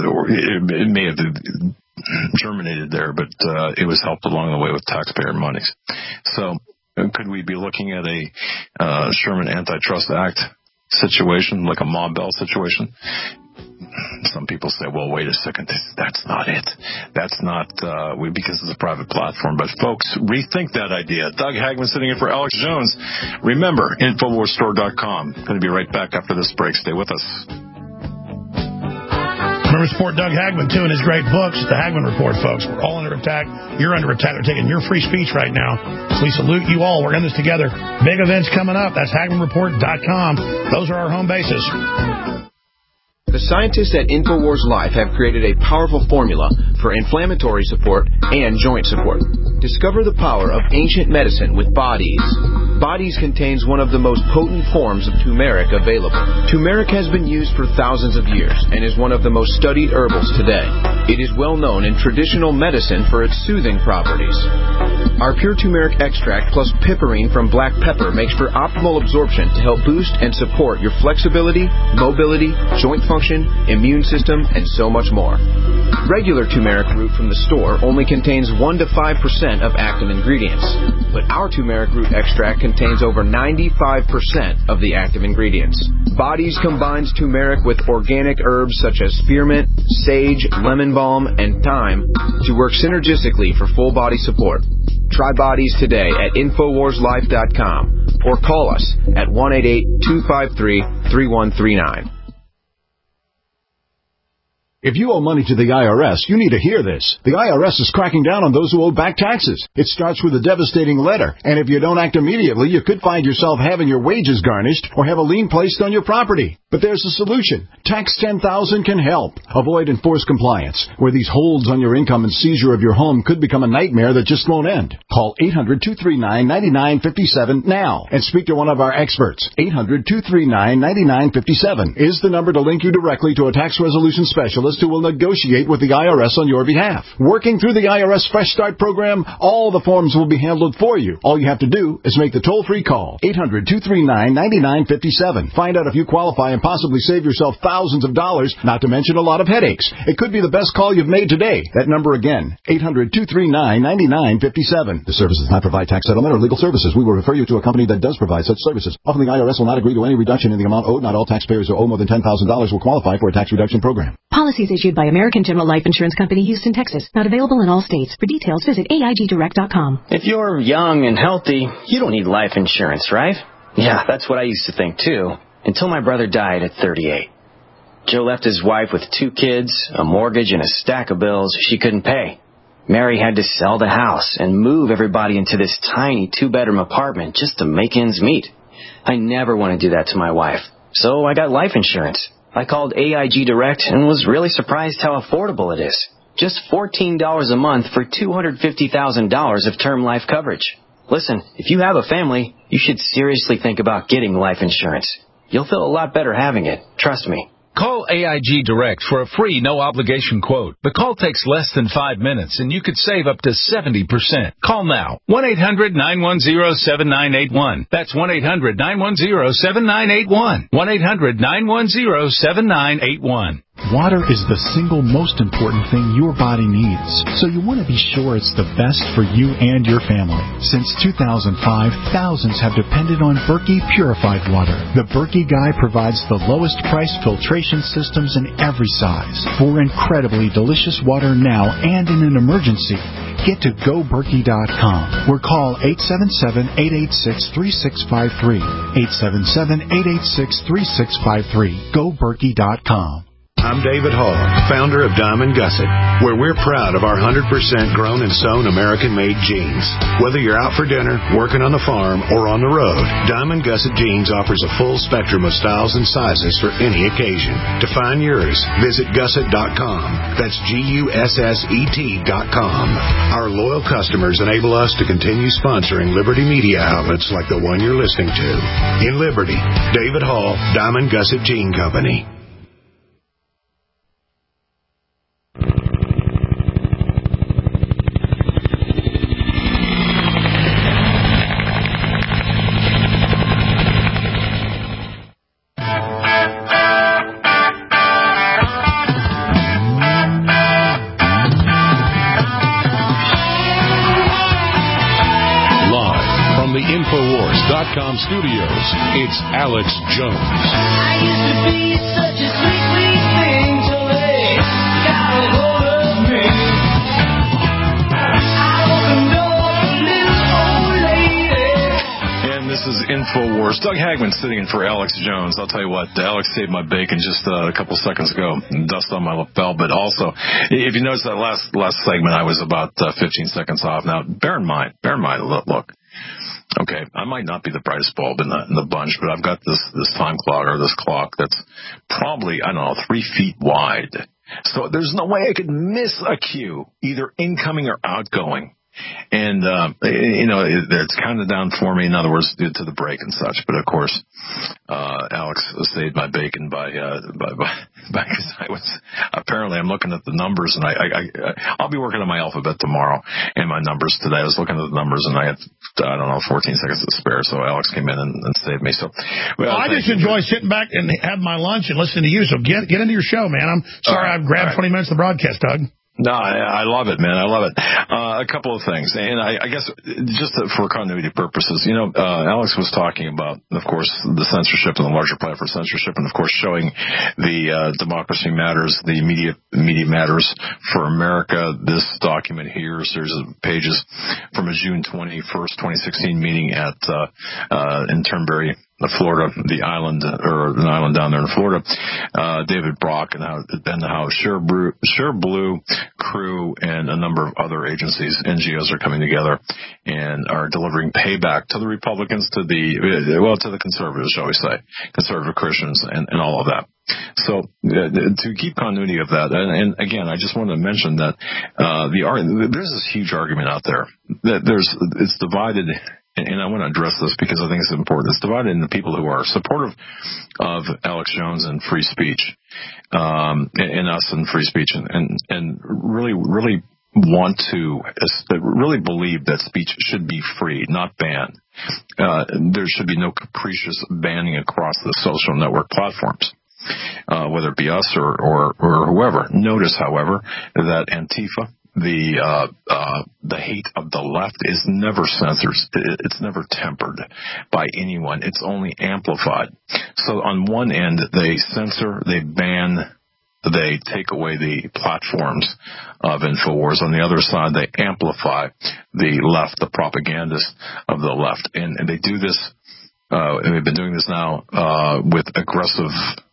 it, it may have germinated there, but uh, it was helped along the way with taxpayer monies. So. Could we be looking at a uh, Sherman Antitrust Act situation, like a Ma Bell situation? Some people say, well, wait a second, this, that's not it. That's not, uh, we, because it's a private platform. But, folks, rethink that idea. Doug Hagmann sitting in for Alex Jones. Remember, Infowars Store dot com. Going to be right back after this break. Stay with us. Remember, support Doug Hagmann, too, in his great books, The Hagmann Report, folks. We're all under attack. You're under attack. They're taking your free speech right now. So we salute you all. We're in this together. Big events coming up. That's Hagmann Report dot com. Those are our home bases. The scientists at InfoWars Life have created a powerful formula for inflammatory support and joint support. Discover the power of ancient medicine with Bodies. Bodies contains one of the most potent forms of turmeric available. Turmeric has been used for thousands of years and is one of the most studied herbals today. It is well known in traditional medicine for its soothing properties. Our pure turmeric extract plus piperine from black pepper makes for optimal absorption to help boost and support your flexibility, mobility, joint function, immune system, and so much more. Regular turmeric root from the store only contains one to five percent of active ingredients, but our turmeric root extract contains over ninety-five percent of the active ingredients. Bodies combines turmeric with organic herbs such as spearmint, sage, lemon balm, and thyme to work synergistically for full body support. Try Bodies today at Infowars Life dot com or call us at one eight eight, two five three, three one three nine. If you owe money to the I R S, you need to hear this. The I R S is cracking down on those who owe back taxes. It starts with a devastating letter, and if you don't act immediately, you could find yourself having your wages garnished or have a lien placed on your property. But there's a solution. Tax ten thousand can help. Avoid enforced compliance, where these holds on your income and seizure of your home could become a nightmare that just won't end. Call eight hundred, two three nine, nine nine five seven now and speak to one of our experts. eight hundred, two three nine, nine nine five seven is the number to link you directly to a tax resolution specialist who will negotiate with the I R S on your behalf. Working through the I R S Fresh Start program, all the forms will be handled for you. All you have to do is make the toll-free call. eight hundred, two three nine, nine nine five seven. Find out if you qualify and possibly save yourself thousands of dollars, not to mention a lot of headaches. It could be the best call you've made today. That number again, eight hundred, two three nine, nine nine five seven. The service does not provide tax settlement or legal services. We will refer you to a company that does provide such services. Often the I R S will not agree to any reduction in the amount owed. Not all taxpayers who owe more than ten thousand dollars will qualify for a tax reduction program. Policies issued by American General Life Insurance Company, Houston, Texas. Not available in all states. For details, visit A I G direct dot com. If you're young and healthy, you don't need life insurance, right? Yeah, that's what I used to think, too, until my brother died at thirty-eight. Joe left his wife with two kids, a mortgage, and a stack of bills she couldn't pay. Mary had to sell the house and move everybody into this tiny two-bedroom apartment just to make ends meet. I never want to do that to my wife, so I got life insurance. I called A I G Direct and was really surprised how affordable it is. Just fourteen dollars a month for two hundred fifty thousand dollars of term life coverage. Listen, if you have a family, you should seriously think about getting life insurance. You'll feel a lot better having it. Trust me. Call A I G Direct for a free, no-obligation quote. The call takes less than five minutes, and you could save up to seventy percent. Call now. one eight hundred, nine one zero, seven nine eight one. That's one eight hundred, nine one zero, seven nine eight one. one eight hundred, nine one zero, seven nine eight one. Water is the single most important thing your body needs, so you want to be sure it's the best for you and your family. Since two thousand five, thousands have depended on Berkey purified water. The Berkey Guy provides the lowest price filtration systems in every size for incredibly delicious water now and in an emergency. Get to go berkey dot com or call eight seven seven, eight eight six, three six five three. eight seven seven, eight eight six, three six five three. go berkey dot com. I'm David Hall, founder of Diamond Gusset, where we're proud of our one hundred percent grown and sewn American-made jeans. Whether you're out for dinner, working on the farm, or on the road, Diamond Gusset Jeans offers a full spectrum of styles and sizes for any occasion. To find yours, visit gusset dot com. That's G U S S E T dot com. Our loyal customers enable us to continue sponsoring Liberty media outlets like the one you're listening to. In Liberty, David Hall, Diamond Gusset Jean Company. Studios, it's Alex Jones. I used to be such a sweet, sweet thing till they got a hold of me. I opened door for little old lady. And this is InfoWars. Doug Hagman sitting in for Alex Jones. I'll tell you what, Alex saved my bacon just uh, a couple seconds ago. Dust on my lapel, but also, if you notice that last last segment, I was about uh, fifteen seconds off. Now, bear in mind, bear in mind, look. look Okay, I might not be the brightest bulb in the in the bunch, but I've got this this time clock or this clock that's probably, I don't know, three feet wide. So there's no way I could miss a cue, either incoming or outgoing. And, uh, you know, it, it's kind of down for me, in other words, due to the break and such. But, of course, uh, Alex saved my bacon by, uh, by, by, by cause I was, apparently I'm looking at the numbers, and I, I, I, I'll be working on my alphabet tomorrow and my numbers today. I was looking at the numbers, and I had, I don't know, fourteen seconds to spare, so Alex came in and, and saved me. So, well, well I just enjoy sitting back and having my lunch and listening to you, so get, get into your show, man. I'm sorry right, I've grabbed right. twenty minutes of the broadcast, Doug. No, I, I love it, man. I love it. Uh, a couple of things. And I, I guess just for continuity purposes, you know, uh, Alex was talking about, of course, the censorship and the larger plan for censorship, and, of course, showing the uh, Democracy Matters, the Media Media Matters for America. This document here, series of pages from a June twenty-first, twenty sixteen meeting at uh, uh, in Turnberry, Florida, the island, or an island down there in Florida. Uh, David Brock and how, and how Share Blue, Share Blue Crew and a number of other agencies, N G Os, are coming together and are delivering payback to the Republicans, to the, well, to the conservatives, shall we say, conservative Christians, and, and all of that. So uh, to keep continuity of that, and, and again, I just wanted to mention that uh, the there's this huge argument out there that there's it's divided. And I want to address this because I think it's important. It's divided into people who are supportive of Alex Jones and free speech, um, and, and us and free speech, and, and, and really, really want to, really believe that speech should be free, not banned. Uh, there should be no capricious banning across the social network platforms. Uh, whether it be us or, or, or whoever. Notice, however, that Antifa, the uh, uh, the hate of the left, is never censored. It's never tempered by anyone. It's only amplified. So on one end, they censor, they ban, they take away the platforms of InfoWars. On the other side, they amplify the left, the propagandists of the left. And, and they do this, uh, and they've been doing this now uh, with aggressive,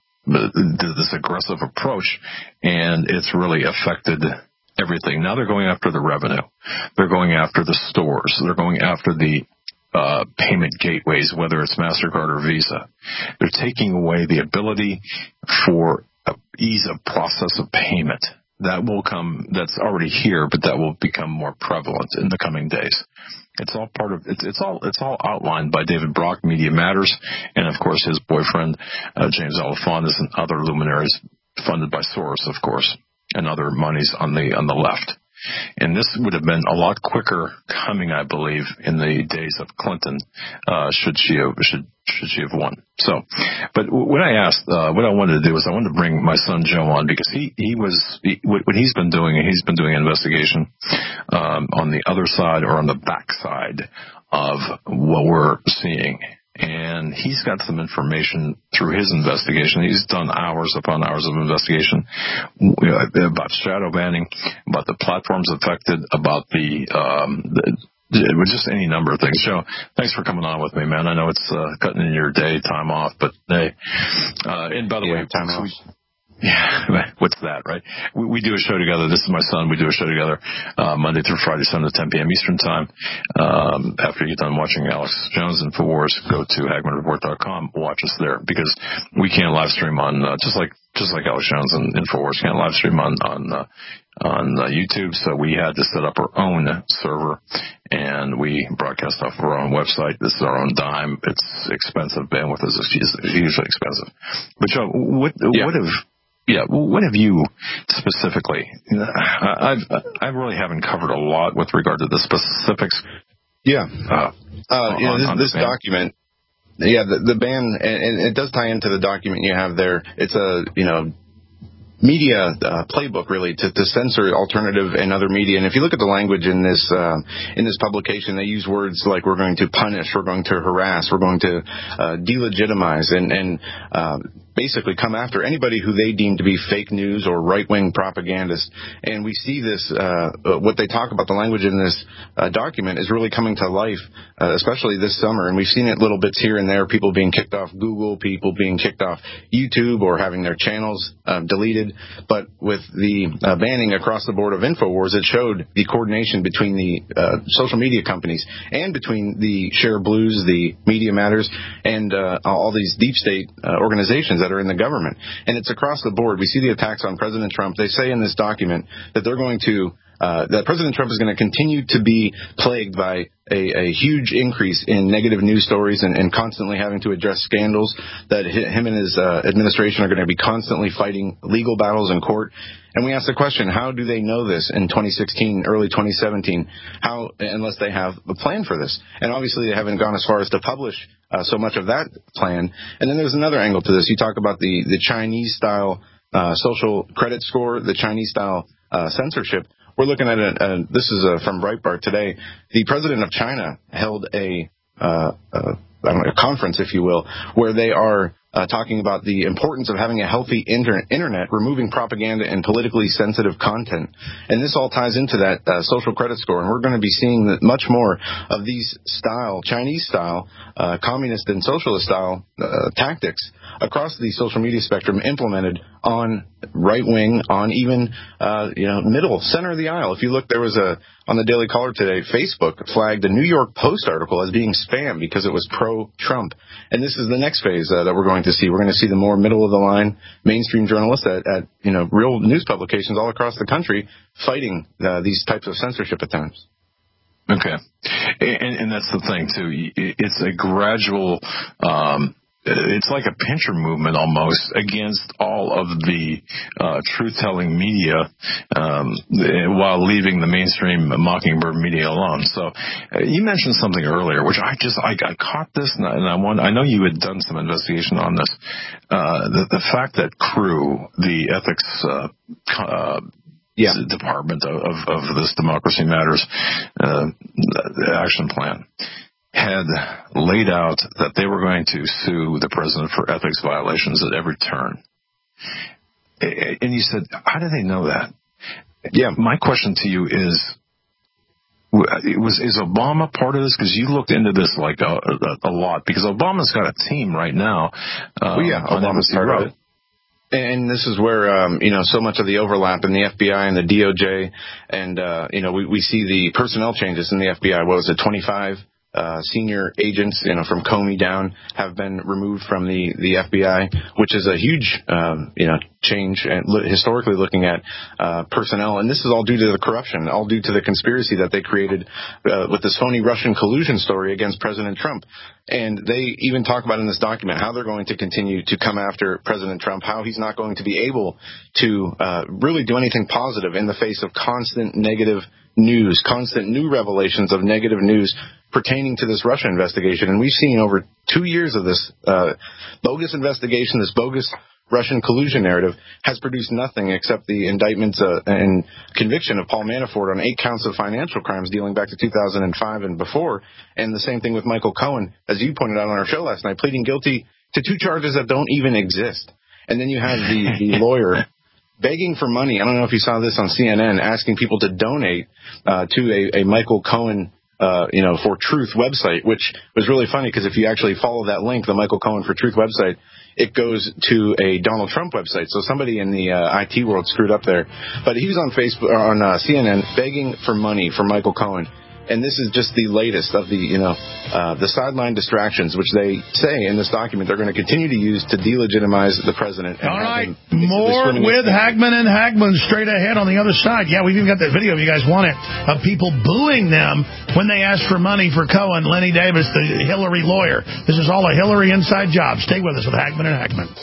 this aggressive approach, and it's really affected everything. Now they're going after the revenue. They're going after the stores. They're going after the uh, payment gateways, whether it's MasterCard or Visa. They're taking away the ability for ease of process of payment. That will come, that's already here, but that will become more prevalent in the coming days. It's all part of, it's, it's all, it's all outlined by David Brock, Media Matters, and of course his boyfriend, uh, James Alefantis, and other luminaries funded by Soros, of course, and other monies on the on the left. And this would have been a lot quicker coming, I believe, in the days of Clinton, uh, should she have should should she have won. So, but what I asked, uh, what I wanted to do was I wanted to bring my son Joe on, because he he was he, what he's been doing. He's been doing an investigation um, on the other side, or on the back side of what we're seeing. And he's got some information through his investigation. He's done hours upon hours of investigation about shadow banning, about the platforms affected, about the, um, the just any number of things. Joe, thanks for coming on with me, man. I know it's uh, cutting in your day, time off, but hey. Uh, and by the yeah, way, time off. Yeah, what's that, right? We, we do a show together. This is my son. We do a show together uh, Monday through Friday, seven to ten p.m. Eastern Time. Um, after you get done watching Alex Jones InfoWars, go to Hagmann Report dot com. Watch us there, because we can't live stream on uh, just like just like Alex Jones and InfoWars can't live stream on on uh, on uh, YouTube. So we had to set up our own server, and we broadcast off our own website. This is our own dime. It's expensive. Bandwidth is usually expensive. But Joe, what yeah. what have Yeah, what have you specifically? I've I really haven't covered a lot with regard to the specifics. Yeah, uh, uh, you know, this, this document. Yeah, the, the ban, and, and it does tie into the document you have there. It's a you know. media uh, playbook, really, to, to censor alternative and other media. And if you look at the language in this uh, in this publication, they use words like "we're going to punish," "we're going to harass," "we're going to uh, delegitimize," and and uh, basically come after anybody who they deem to be fake news or right-wing propagandists. And we see this, uh, what they talk about, the language in this uh, document is really coming to life, uh, especially this summer. And we've seen it little bits here and there, people being kicked off Google, people being kicked off YouTube, or having their channels uh, deleted. But with the uh, banning across the board of InfoWars, it showed the coordination between the uh, social media companies and between the Share Blues, the Media Matters, and uh, all these deep state uh, organizations that are in the government. And it's across the board. We see the attacks on President Trump. They say in this document that they're going to uh, that President Trump is going to continue to be plagued by a, a huge increase in negative news stories and, and constantly having to address scandals, that him and his uh, administration are going to be constantly fighting legal battles in court. And we ask the question, how do they know this in twenty sixteen, early twenty seventeen, how, unless they have a plan for this? And obviously they haven't gone as far as to publish uh, so much of that plan. And then there's another angle to this. You talk about the, the Chinese-style uh, social credit score, the Chinese-style uh, censorship. We're looking at it, uh, this is uh, from Breitbart today. The president of China held a, uh, uh, I don't know, a conference, if you will, where they are uh, talking about the importance of having a healthy inter- internet, removing propaganda and politically sensitive content. And this all ties into that uh, social credit score. And we're going to be seeing that much more of these style, Chinese-style, uh, communist and socialist-style uh, tactics across the social media spectrum implemented on right-wing, on even, uh, you know, middle, center of the aisle. If you look, there was a, on the Daily Caller today, Facebook flagged a New York Post article as being spam because it was pro-Trump. And this is the next phase uh, that we're going to see. We're going to see the more middle-of-the-line mainstream journalists at, at, you know, real news publications all across the country fighting uh, these types of censorship attempts. Okay. And, and that's the thing, too. It's a gradual... Um, It's like a pincher movement almost against all of the uh, truth-telling media um, while leaving the mainstream Mockingbird media alone. So uh, you mentioned something earlier, which I just I, I caught this, and I, and I, want, I know you had done some investigation on this. Uh, the, the fact that Crew, the ethics uh, uh, yeah. department of, of, of this Democracy Matters uh, action plan, had laid out that they were going to sue the president for ethics violations at every turn. And you said, how do they know that? Yeah, my question to you is, was is Obama part of this? Because you looked into this like a, a, a lot, because Obama's got a team right now. Um, well, yeah, Obama's part of it. And this is where, um, you know, so much of the overlap in the F B I and the D O J, and, uh, you know, we, we see the personnel changes in the F B I. What was it, twenty-five? Uh, senior agents, you know, from Comey down have been removed from the, the F B I, which is a huge, um, you know, change and lo- historically looking at, uh, personnel. And this is all due to the corruption, all due to the conspiracy that they created, uh, with this phony Russian collusion story against President Trump. And they even talk about in this document how they're going to continue to come after President Trump, how he's not going to be able to, uh, really do anything positive in the face of constant negative news, constant new revelations of negative news pertaining to this Russia investigation. And we've seen over two years of this uh, bogus investigation, this bogus Russian collusion narrative has produced nothing except the indictments uh, and conviction of Paul Manafort on eight counts of financial crimes dealing back to two thousand five and before. And the same thing with Michael Cohen, as you pointed out on our show last night, pleading guilty to two charges that don't even exist. And then you have the, the lawyer begging for money. I don't know if you saw this on C N N, asking people to donate uh, to a, a Michael Cohen Uh, you know, for Truth website, which was really funny because if you actually follow that link, the Michael Cohen for Truth website, it goes to a Donald Trump website. So somebody in the uh, I T world screwed up there. But he was on Facebook, on uh, C N N, begging for money for Michael Cohen. And this is just the latest of the, you know, uh, the sideline distractions, which they say in this document they're going to continue to use to delegitimize the president. And all right, more with Hagmann and Hagmann straight ahead on the other side. Yeah, we've even got that video if you guys want it, of people booing them when they asked for money for Cohen, Lenny Davis, the Hillary lawyer. This is all a Hillary inside job. Stay with us with Hagmann and Hagmann.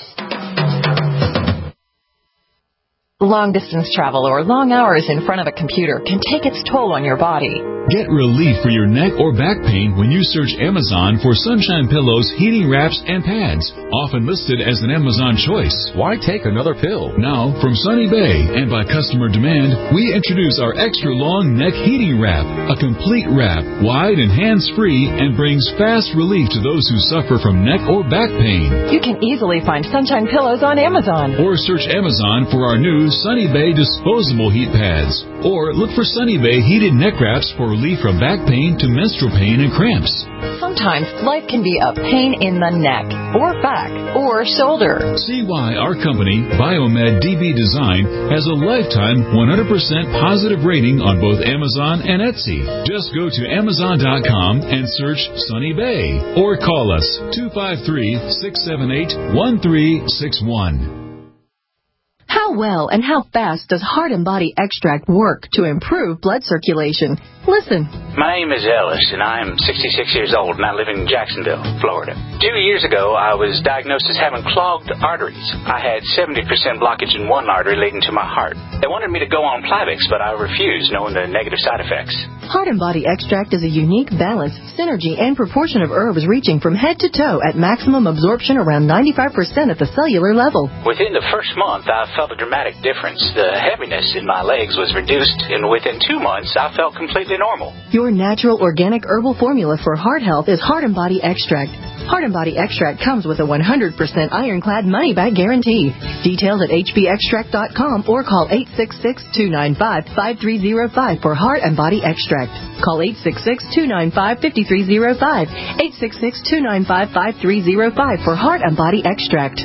Long-distance travel or long hours in front of a computer can take its toll on your body. Get relief for your neck or back pain when you search Amazon for Sunshine Pillows, heating wraps, and pads. Often listed as an Amazon choice. Why take another pill? Now, from Sunny Bay and by customer demand, we introduce our extra long neck heating wrap. A complete wrap, wide and hands-free, and brings fast relief to those who suffer from neck or back pain. You can easily find Sunshine Pillows on Amazon. Or search Amazon for our new Sunny Bay disposable heat pads. Or look for Sunny Bay heated neck wraps for relief from back pain to menstrual pain and cramps. Sometimes life can be a pain in the neck, or back, or shoulder. See why our company, Biomed D B Design, has a lifetime one hundred percent positive rating on both Amazon and Etsy. Just go to Amazon dot com and search Sunny Bay. Or call us two five three, six seven eight, one three six one. How How well and how fast does Heart and Body Extract work to improve blood circulation? Listen. My name is Ellis, and I am sixty-six years old, and I live in Jacksonville, Florida. Two years ago, I was diagnosed as having clogged arteries. I had seventy percent blockage in one artery leading to my heart. They wanted me to go on Plavix, but I refused, knowing the negative side effects. Heart and Body Extract is a unique balance, synergy, and proportion of herbs reaching from head to toe at maximum absorption around ninety-five percent at the cellular level. Within the first month, I felt a dramatic difference. The heaviness in my legs was reduced, and within two months, I felt completely normal. Your natural organic herbal formula for heart health is Heart and Body Extract. Heart and Body Extract comes with a one hundred percent ironclad money-back guarantee. Details at h b extract dot com or call eight six six, two nine five, five three zero five for Heart and Body Extract. Call eight six six, two nine five, five three zero five, eight six six, two nine five, five three zero five for Heart and Body Extract.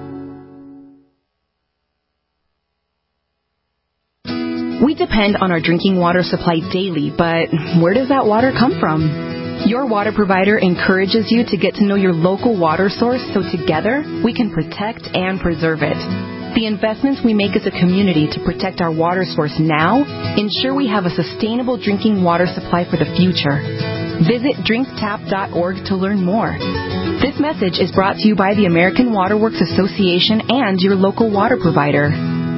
We depend on our drinking water supply daily, but where does that water come from? Your water provider encourages you to get to know your local water source so together we can protect and preserve it. The investments we make as a community to protect our water source now ensure we have a sustainable drinking water supply for the future. Visit drink tap dot org to learn more. This message is brought to you by the American Water Works Association and your local water provider.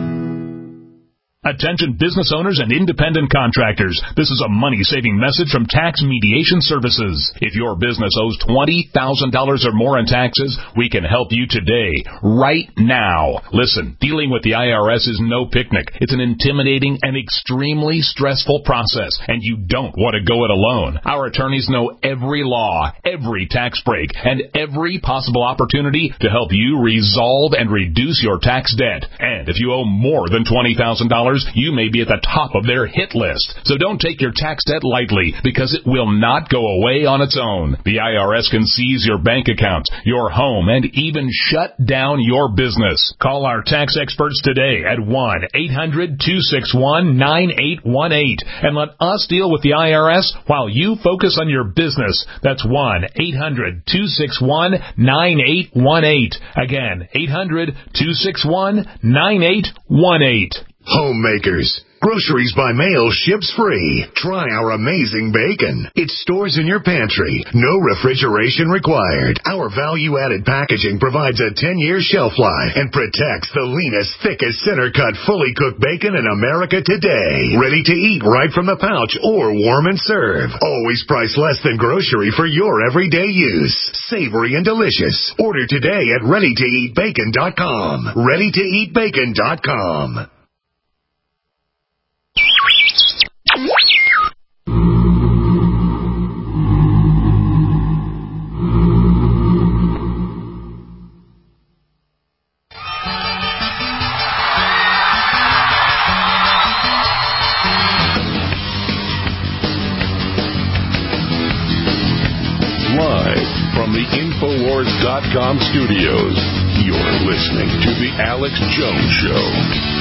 Attention business owners and independent contractors. This is a money-saving message from Tax Mediation Services. If your business owes twenty thousand dollars or more in taxes, we can help you today, right now. Listen, dealing with the I R S is no picnic. It's an intimidating and extremely stressful process, and you don't want to go it alone. Our attorneys know every law, every tax break, and every possible opportunity to help you resolve and reduce your tax debt. And if you owe more than twenty thousand dollars, you may be at the top of their hit list. So don't take your tax debt lightly, because it will not go away on its own. The I R S can seize your bank accounts, your home, and even shut down your business. Call our tax experts today at one eight hundred, two six one, nine eight one eight and let us deal with the I R S while you focus on your business. That's one eight hundred, two six one, nine eight one eight. Again, eight hundred, two six one, nine eight one eight. Homemakers. Groceries by mail ships free. Try our amazing bacon. It stores in your pantry. No refrigeration required. Our value-added packaging provides a ten-year shelf life and protects the leanest, thickest, center-cut, fully cooked bacon in America today. Ready to eat right from the pouch or warm and serve. Always priced less than grocery for your everyday use. Savory and delicious. Order today at ready to eat bacon dot com. ready to eat bacon dot com. Live from the Infowars dot com studios, you're listening to The Alex Jones Show.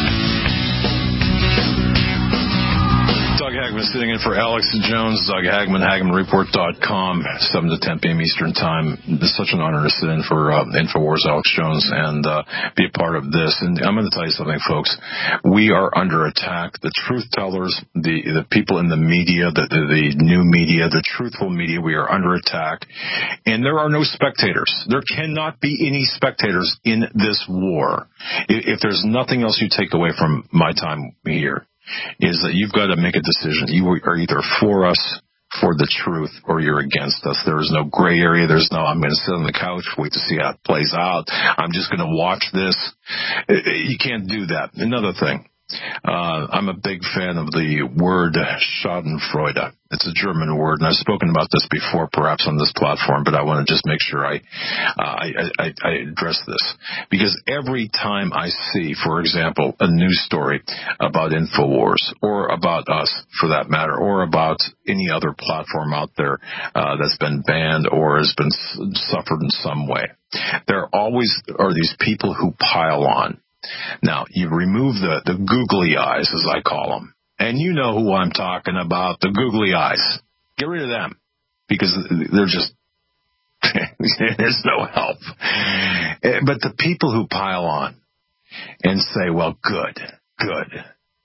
Doug Hagman sitting in for Alex Jones. Doug Hagman, Hagman Report dot com, seven to ten p.m. Eastern Time. It's such an honor to sit in for uh, Infowars Alex Jones and uh, be a part of this. And I'm going to tell you something, folks. We are under attack. The truth tellers, the the people in the media, the, the, the new media, the truthful media, we are under attack. And there are no spectators. There cannot be any spectators in this war. If, if there's nothing else you take away from my time here, is that you've got to make a decision. You are either for us, for the truth, or you're against us. There is no gray area. There's no, I'm going to sit on the couch, wait to see how it plays out. I'm just going to watch this. You can't do that. Another thing, uh, I'm a big fan of the word Schadenfreude. It's a German word, and I've spoken about this before, perhaps on this platform, but I want to just make sure I, uh, I, I, I address this. Because every time I see, for example, a news story about InfoWars, or about us, for that matter, or about any other platform out there uh, that's been banned or has been suffered in some way, there always are these people who pile on. Now, you remove the, the googly eyes, as I call them. And you know who I'm talking about, the googly eyes. Get rid of them, because they're just, there's no help. But the people who pile on, and say, well, good, good.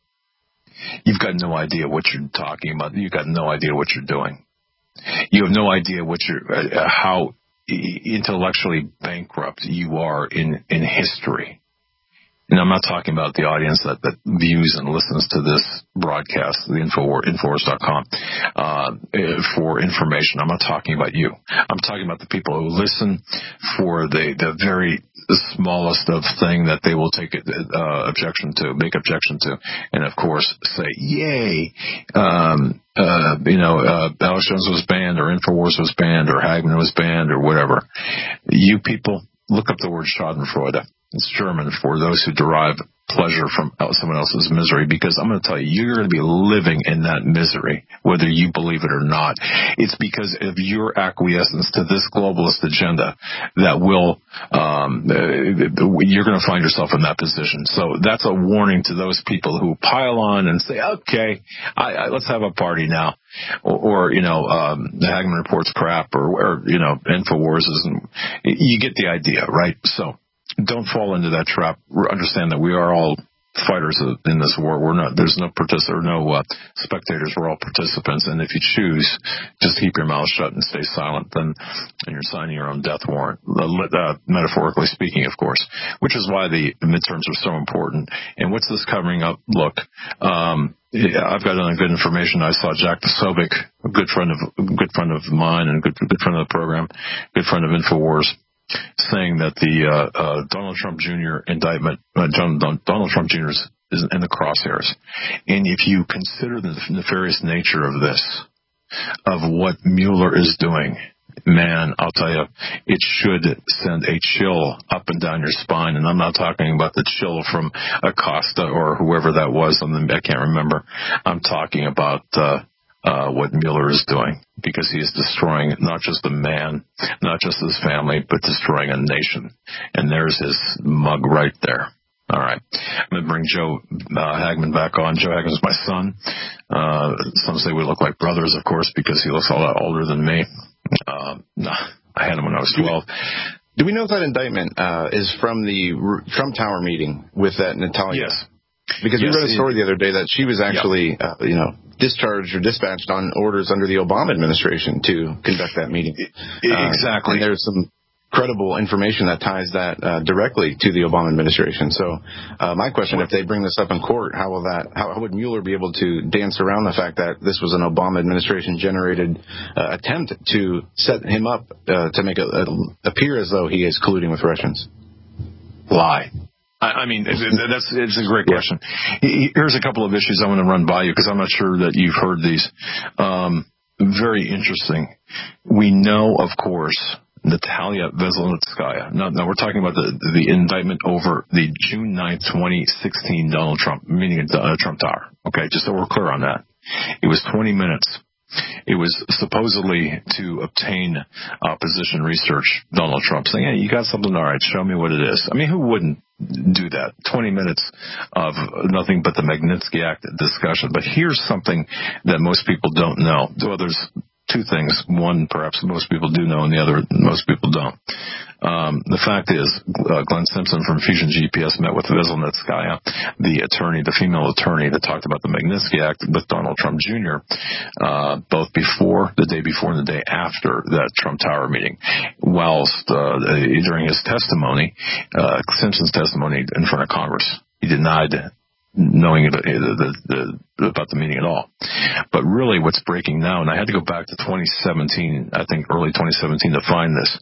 You've got no idea what you're talking about. You've got no idea what you're doing. You have no idea what you're, uh, how intellectually bankrupt you are in, in history. And I'm not talking about the audience that, that views and listens to this broadcast, the Infowars, Infowars dot com, uh, for information. I'm not talking about you. I'm talking about the people who listen for the, the very smallest of thing that they will take uh, objection to, make objection to, and of course say, yay, um, uh, you know, uh, Alex Jones was banned, or Infowars was banned, or Hagmann was banned, or whatever. You people, look up the word Schadenfreude. It's German for those who derive pleasure from someone else's misery, because I'm going to tell you, you're going to be living in that misery, whether you believe it or not. It's because of your acquiescence to this globalist agenda that will, um, you're going to find yourself in that position. So that's a warning to those people who pile on and say, okay, I, I, let's have a party now. Or, or you know, um, the Hagmann Report's crap, or, or you know, Infowars isn't. You get the idea, right? So don't fall into that trap. Understand that we are all fighters in this war. We're not. There's no participant, no uh, spectators. We're all participants. And if you choose, just keep your mouth shut and stay silent. Then you're signing your own death warrant, uh, metaphorically speaking, of course. Which is why the midterms are so important. And what's this covering up? Look, um, I've got good information. I saw Jack Posobiec, a good friend of a good friend of mine and good good friend of the program, good friend of Infowars, saying that the uh, uh, Donald Trump Junior indictment, uh, John, Don, Donald Trump Junior is, is in the crosshairs. And if you consider the nefarious nature of this, of what Mueller is doing, man, I'll tell you, it should send a chill up and down your spine. And I'm not talking about the chill from Acosta or whoever that was. On the, I can't remember. I'm talking about uh, uh, what Mueller is doing, because he is destroying not just the man, not just his family, but destroying a nation. And there's his mug right there. All right. I'm going to bring Joe uh, Hagmann back on. Joe Hagmann is my son. Uh, some say we look like brothers, of course, because he looks a lot older than me. Uh, I had him when I was twelve. Do we know if that indictment uh, is from the Trump Tower meeting with that Natalia? Yes. Because yes, we read a story it, the other day that she was actually, yeah. uh, you know, discharged or dispatched on orders under the Obama administration to conduct that meeting. Exactly. Uh, and there's some credible information that ties that uh, directly to the Obama administration. So uh, my question, if they bring this up in court, how will that, how, how would Mueller be able to dance around the fact that this was an Obama administration generated uh, attempt to set him up uh, to make it appear as though he is colluding with Russians? Lie. I mean, that's it's a great question. Here's a couple of issues I want to run by you, because I'm not sure that you've heard these. Um, very interesting. We know, of course, Natalia Veselnitskaya. Now, now we're talking about the the indictment over the June ninth, twenty sixteen Donald Trump meeting at uh, Trump Tower. Okay, just so we're clear on that. It was twenty minutes. It was supposedly to obtain opposition research. Donald Trump saying, hey, you got something? All right, show me what it is. I mean, who wouldn't do that? twenty minutes of nothing but the Magnitsky Act discussion. But here's something that most people don't know. Well, there's two things. One, perhaps most people do know, and the other, most people don't. Um, the fact is, uh, Glenn Simpson from Fusion G P S met with Veselnitskaya, the attorney, the female attorney that talked about the Magnitsky Act with Donald Trump Junior, uh, both before, the day before and the day after that Trump Tower meeting. Whilst, uh, during his testimony, uh, Simpson's testimony in front of Congress, he denied knowing about the, the, about the meeting at all. But really what's breaking now, and I had to go back to twenty seventeen, I think early twenty seventeen to find this,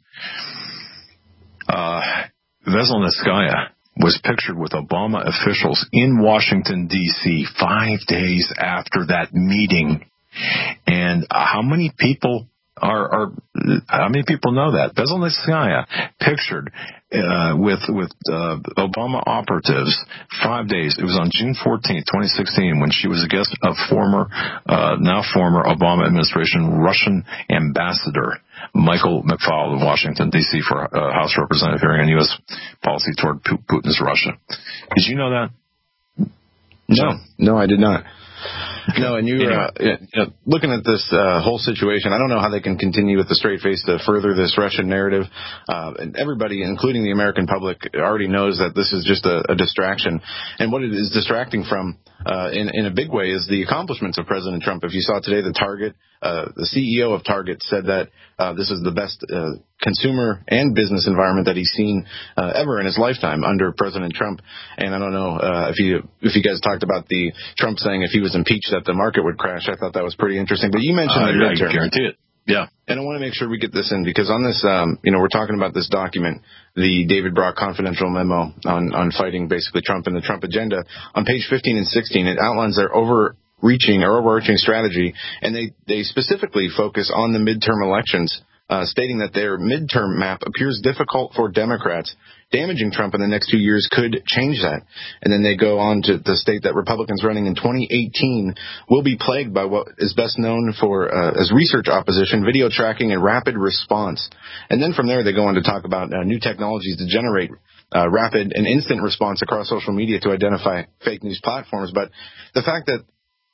uh, Veselnitskaya was pictured with Obama officials in Washington, D C five days after that meeting. And uh, how many people are, are, how many people know that? Veselnitskaya pictured uh, with with uh, Obama operatives five days. It was on June fourteenth, twenty sixteen, when she was a guest of former, uh, now former Obama administration Russian ambassador Michael McFaul of Washington, D C for a House Representative hearing on U S policy toward Putin's Russia. Did you know that? No, no, I did not. No, and you uh, you know, looking at this uh, whole situation, I don't know how they can continue with the straight face to further this Russian narrative. Uh, and everybody, including the American public, already knows that this is just a, a distraction. And what it is distracting from, uh, in, in a big way, is the accomplishments of President Trump. If you saw today, the Target, uh, the C E O of Target said that uh, this is the best uh, consumer and business environment that he's seen uh, ever in his lifetime under President Trump. And I don't know uh, if you if you guys talked about the Trump saying if he was impeached that the market would crash. I thought that was pretty interesting. But you mentioned uh, the midterm. I guarantee it. Yeah. And I want to make sure we get this in because on this, um, you know, we're talking about this document, the David Brock confidential memo on, on fighting basically Trump and the Trump agenda. On page fifteen and sixteen, it outlines their overreaching or overarching strategy, and they, they specifically focus on the midterm elections, uh, stating that their midterm map appears difficult for Democrats. Damaging Trump in the next two years could change that. And then they go on to, to state that Republicans running in twenty eighteen will be plagued by what is best known for uh, as research opposition, video tracking, and rapid response. And then from there, they go on to talk about uh, new technologies to generate uh, rapid and instant response across social media to identify fake news platforms. But the fact that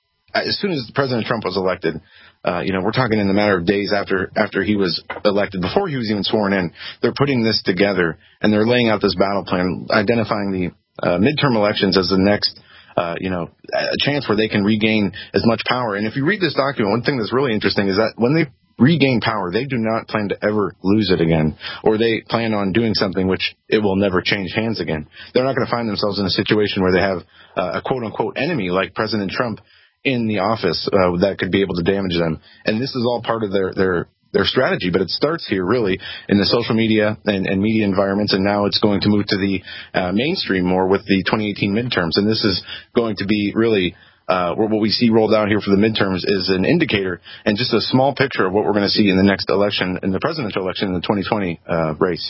as soon as President Trump was elected, Uh, you know, we're talking in the matter of days after after he was elected, before he was even sworn in, they're putting this together and they're laying out this battle plan, identifying the uh, midterm elections as the next, uh, you know, a chance where they can regain as much power. And if you read this document, one thing that's really interesting is that when they regain power, they do not plan to ever lose it again, or they plan on doing something which it will never change hands again. They're not going to find themselves in a situation where they have uh, a quote-unquote enemy like President Trump in the office uh, that could be able to damage them. And this is all part of their, their, their strategy, but it starts here really in the social media and, and media environments, and now it's going to move to the uh, mainstream more with the twenty eighteen midterms. And this is going to be really uh, what we see rolled out here for the midterms is an indicator and just a small picture of what we're going to see in the next election, in the presidential election in the twenty twenty uh, race.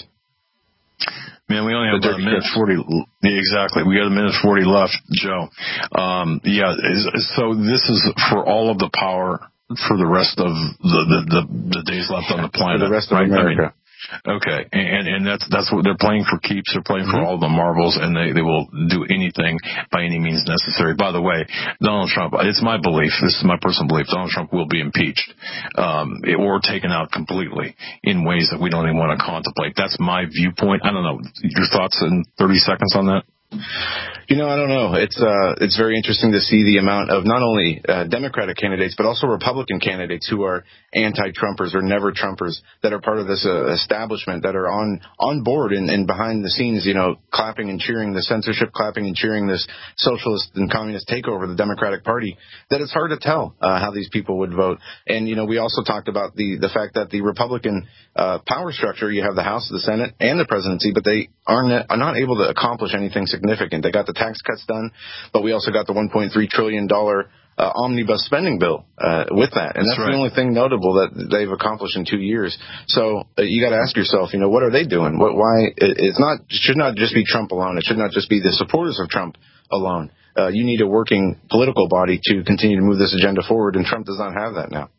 Man, we only have about a minute forty. Exactly. We got a minute forty left, Joe. Um, yeah. So this is for all of the power for the rest of the the, the, the days left on the planet. For the rest of right? America. I mean, okay, and and that's that's what they're playing for keeps. They're playing for mm-hmm. all the marbles, and they they will do anything by any means necessary. By the way, Donald Trump. It's my belief. This is my personal belief. Donald Trump will be impeached, um, or taken out completely in ways that we don't even want to contemplate. That's my viewpoint. I don't know your thoughts in thirty seconds on that. You know, I don't know. It's uh, it's very interesting to see the amount of not only uh, Democratic candidates, but also Republican candidates who are anti-Trumpers or never-Trumpers that are part of this uh, establishment that are on, on board and, and behind the scenes, you know, clapping and cheering the censorship, clapping and cheering this socialist and communist takeover of the Democratic Party, that it's hard to tell uh, how these people would vote. And, you know, we also talked about the, the fact that the Republican uh, power structure, you have the House, the Senate, and the presidency, but they aren't, are not able to accomplish anything significant. They got the tax cuts done, but we also got the one point three trillion dollars uh, omnibus spending bill uh, with that. And that's, that's right. The only thing notable that they've accomplished in two years. So uh, you got to ask yourself, you know, what are they doing? What, why? It, it's not, it should not just be Trump alone. It should not just be the supporters of Trump alone. Uh, you need a working political body to continue to move this agenda forward, and Trump does not have that now.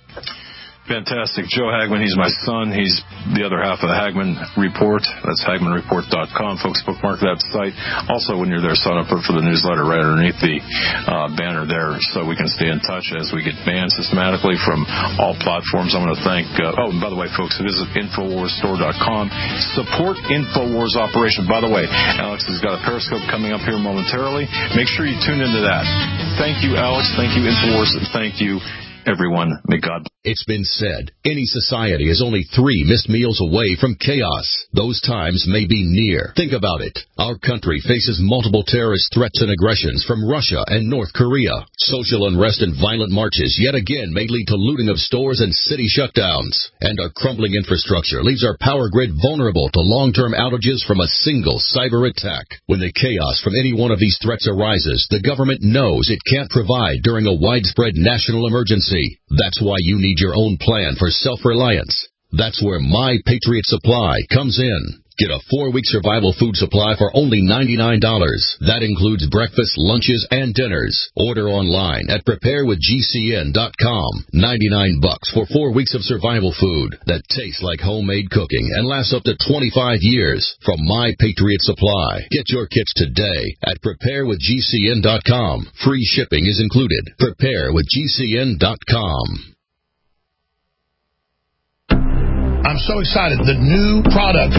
Fantastic. Joe Hagmann, he's my son. He's the other half of the Hagmann Report. That's hagmann report dot com. Folks, bookmark that site. Also, when you're there, sign up for the newsletter right underneath the uh, banner there so we can stay in touch as we get banned systematically from all platforms. I want to thank, uh, oh, and by the way, folks, visit infowars store dot com. Support InfoWars operation. By the way, Alex has got a Periscope coming up here momentarily. Make sure you tune into that. Thank you, Alex. Thank you, InfoWars. And thank you, everyone. May God. It's been said, any society is only three missed meals away from chaos. Those times may be near. Think about it. Our country faces multiple terrorist threats and aggressions from Russia and North Korea. Social unrest and violent marches yet again may lead to looting of stores and city shutdowns. And our crumbling infrastructure leaves our power grid vulnerable to long-term outages from a single cyber attack. When the chaos from any one of these threats arises, the government knows it can't provide during a widespread national emergency. That's why you need your own plan for self-reliance. That's where My Patriot Supply comes in. Get a four-week survival food supply for only ninety-nine dollars. That includes breakfast, lunches, and dinners. Order online at prepare with G C N dot com. ninety-nine bucks for four weeks of survival food that tastes like homemade cooking and lasts up to twenty-five years from My Patriot Supply. Get your kits today at prepare with G C N dot com. Free shipping is included. prepare with G C N dot com. I'm so excited. The new product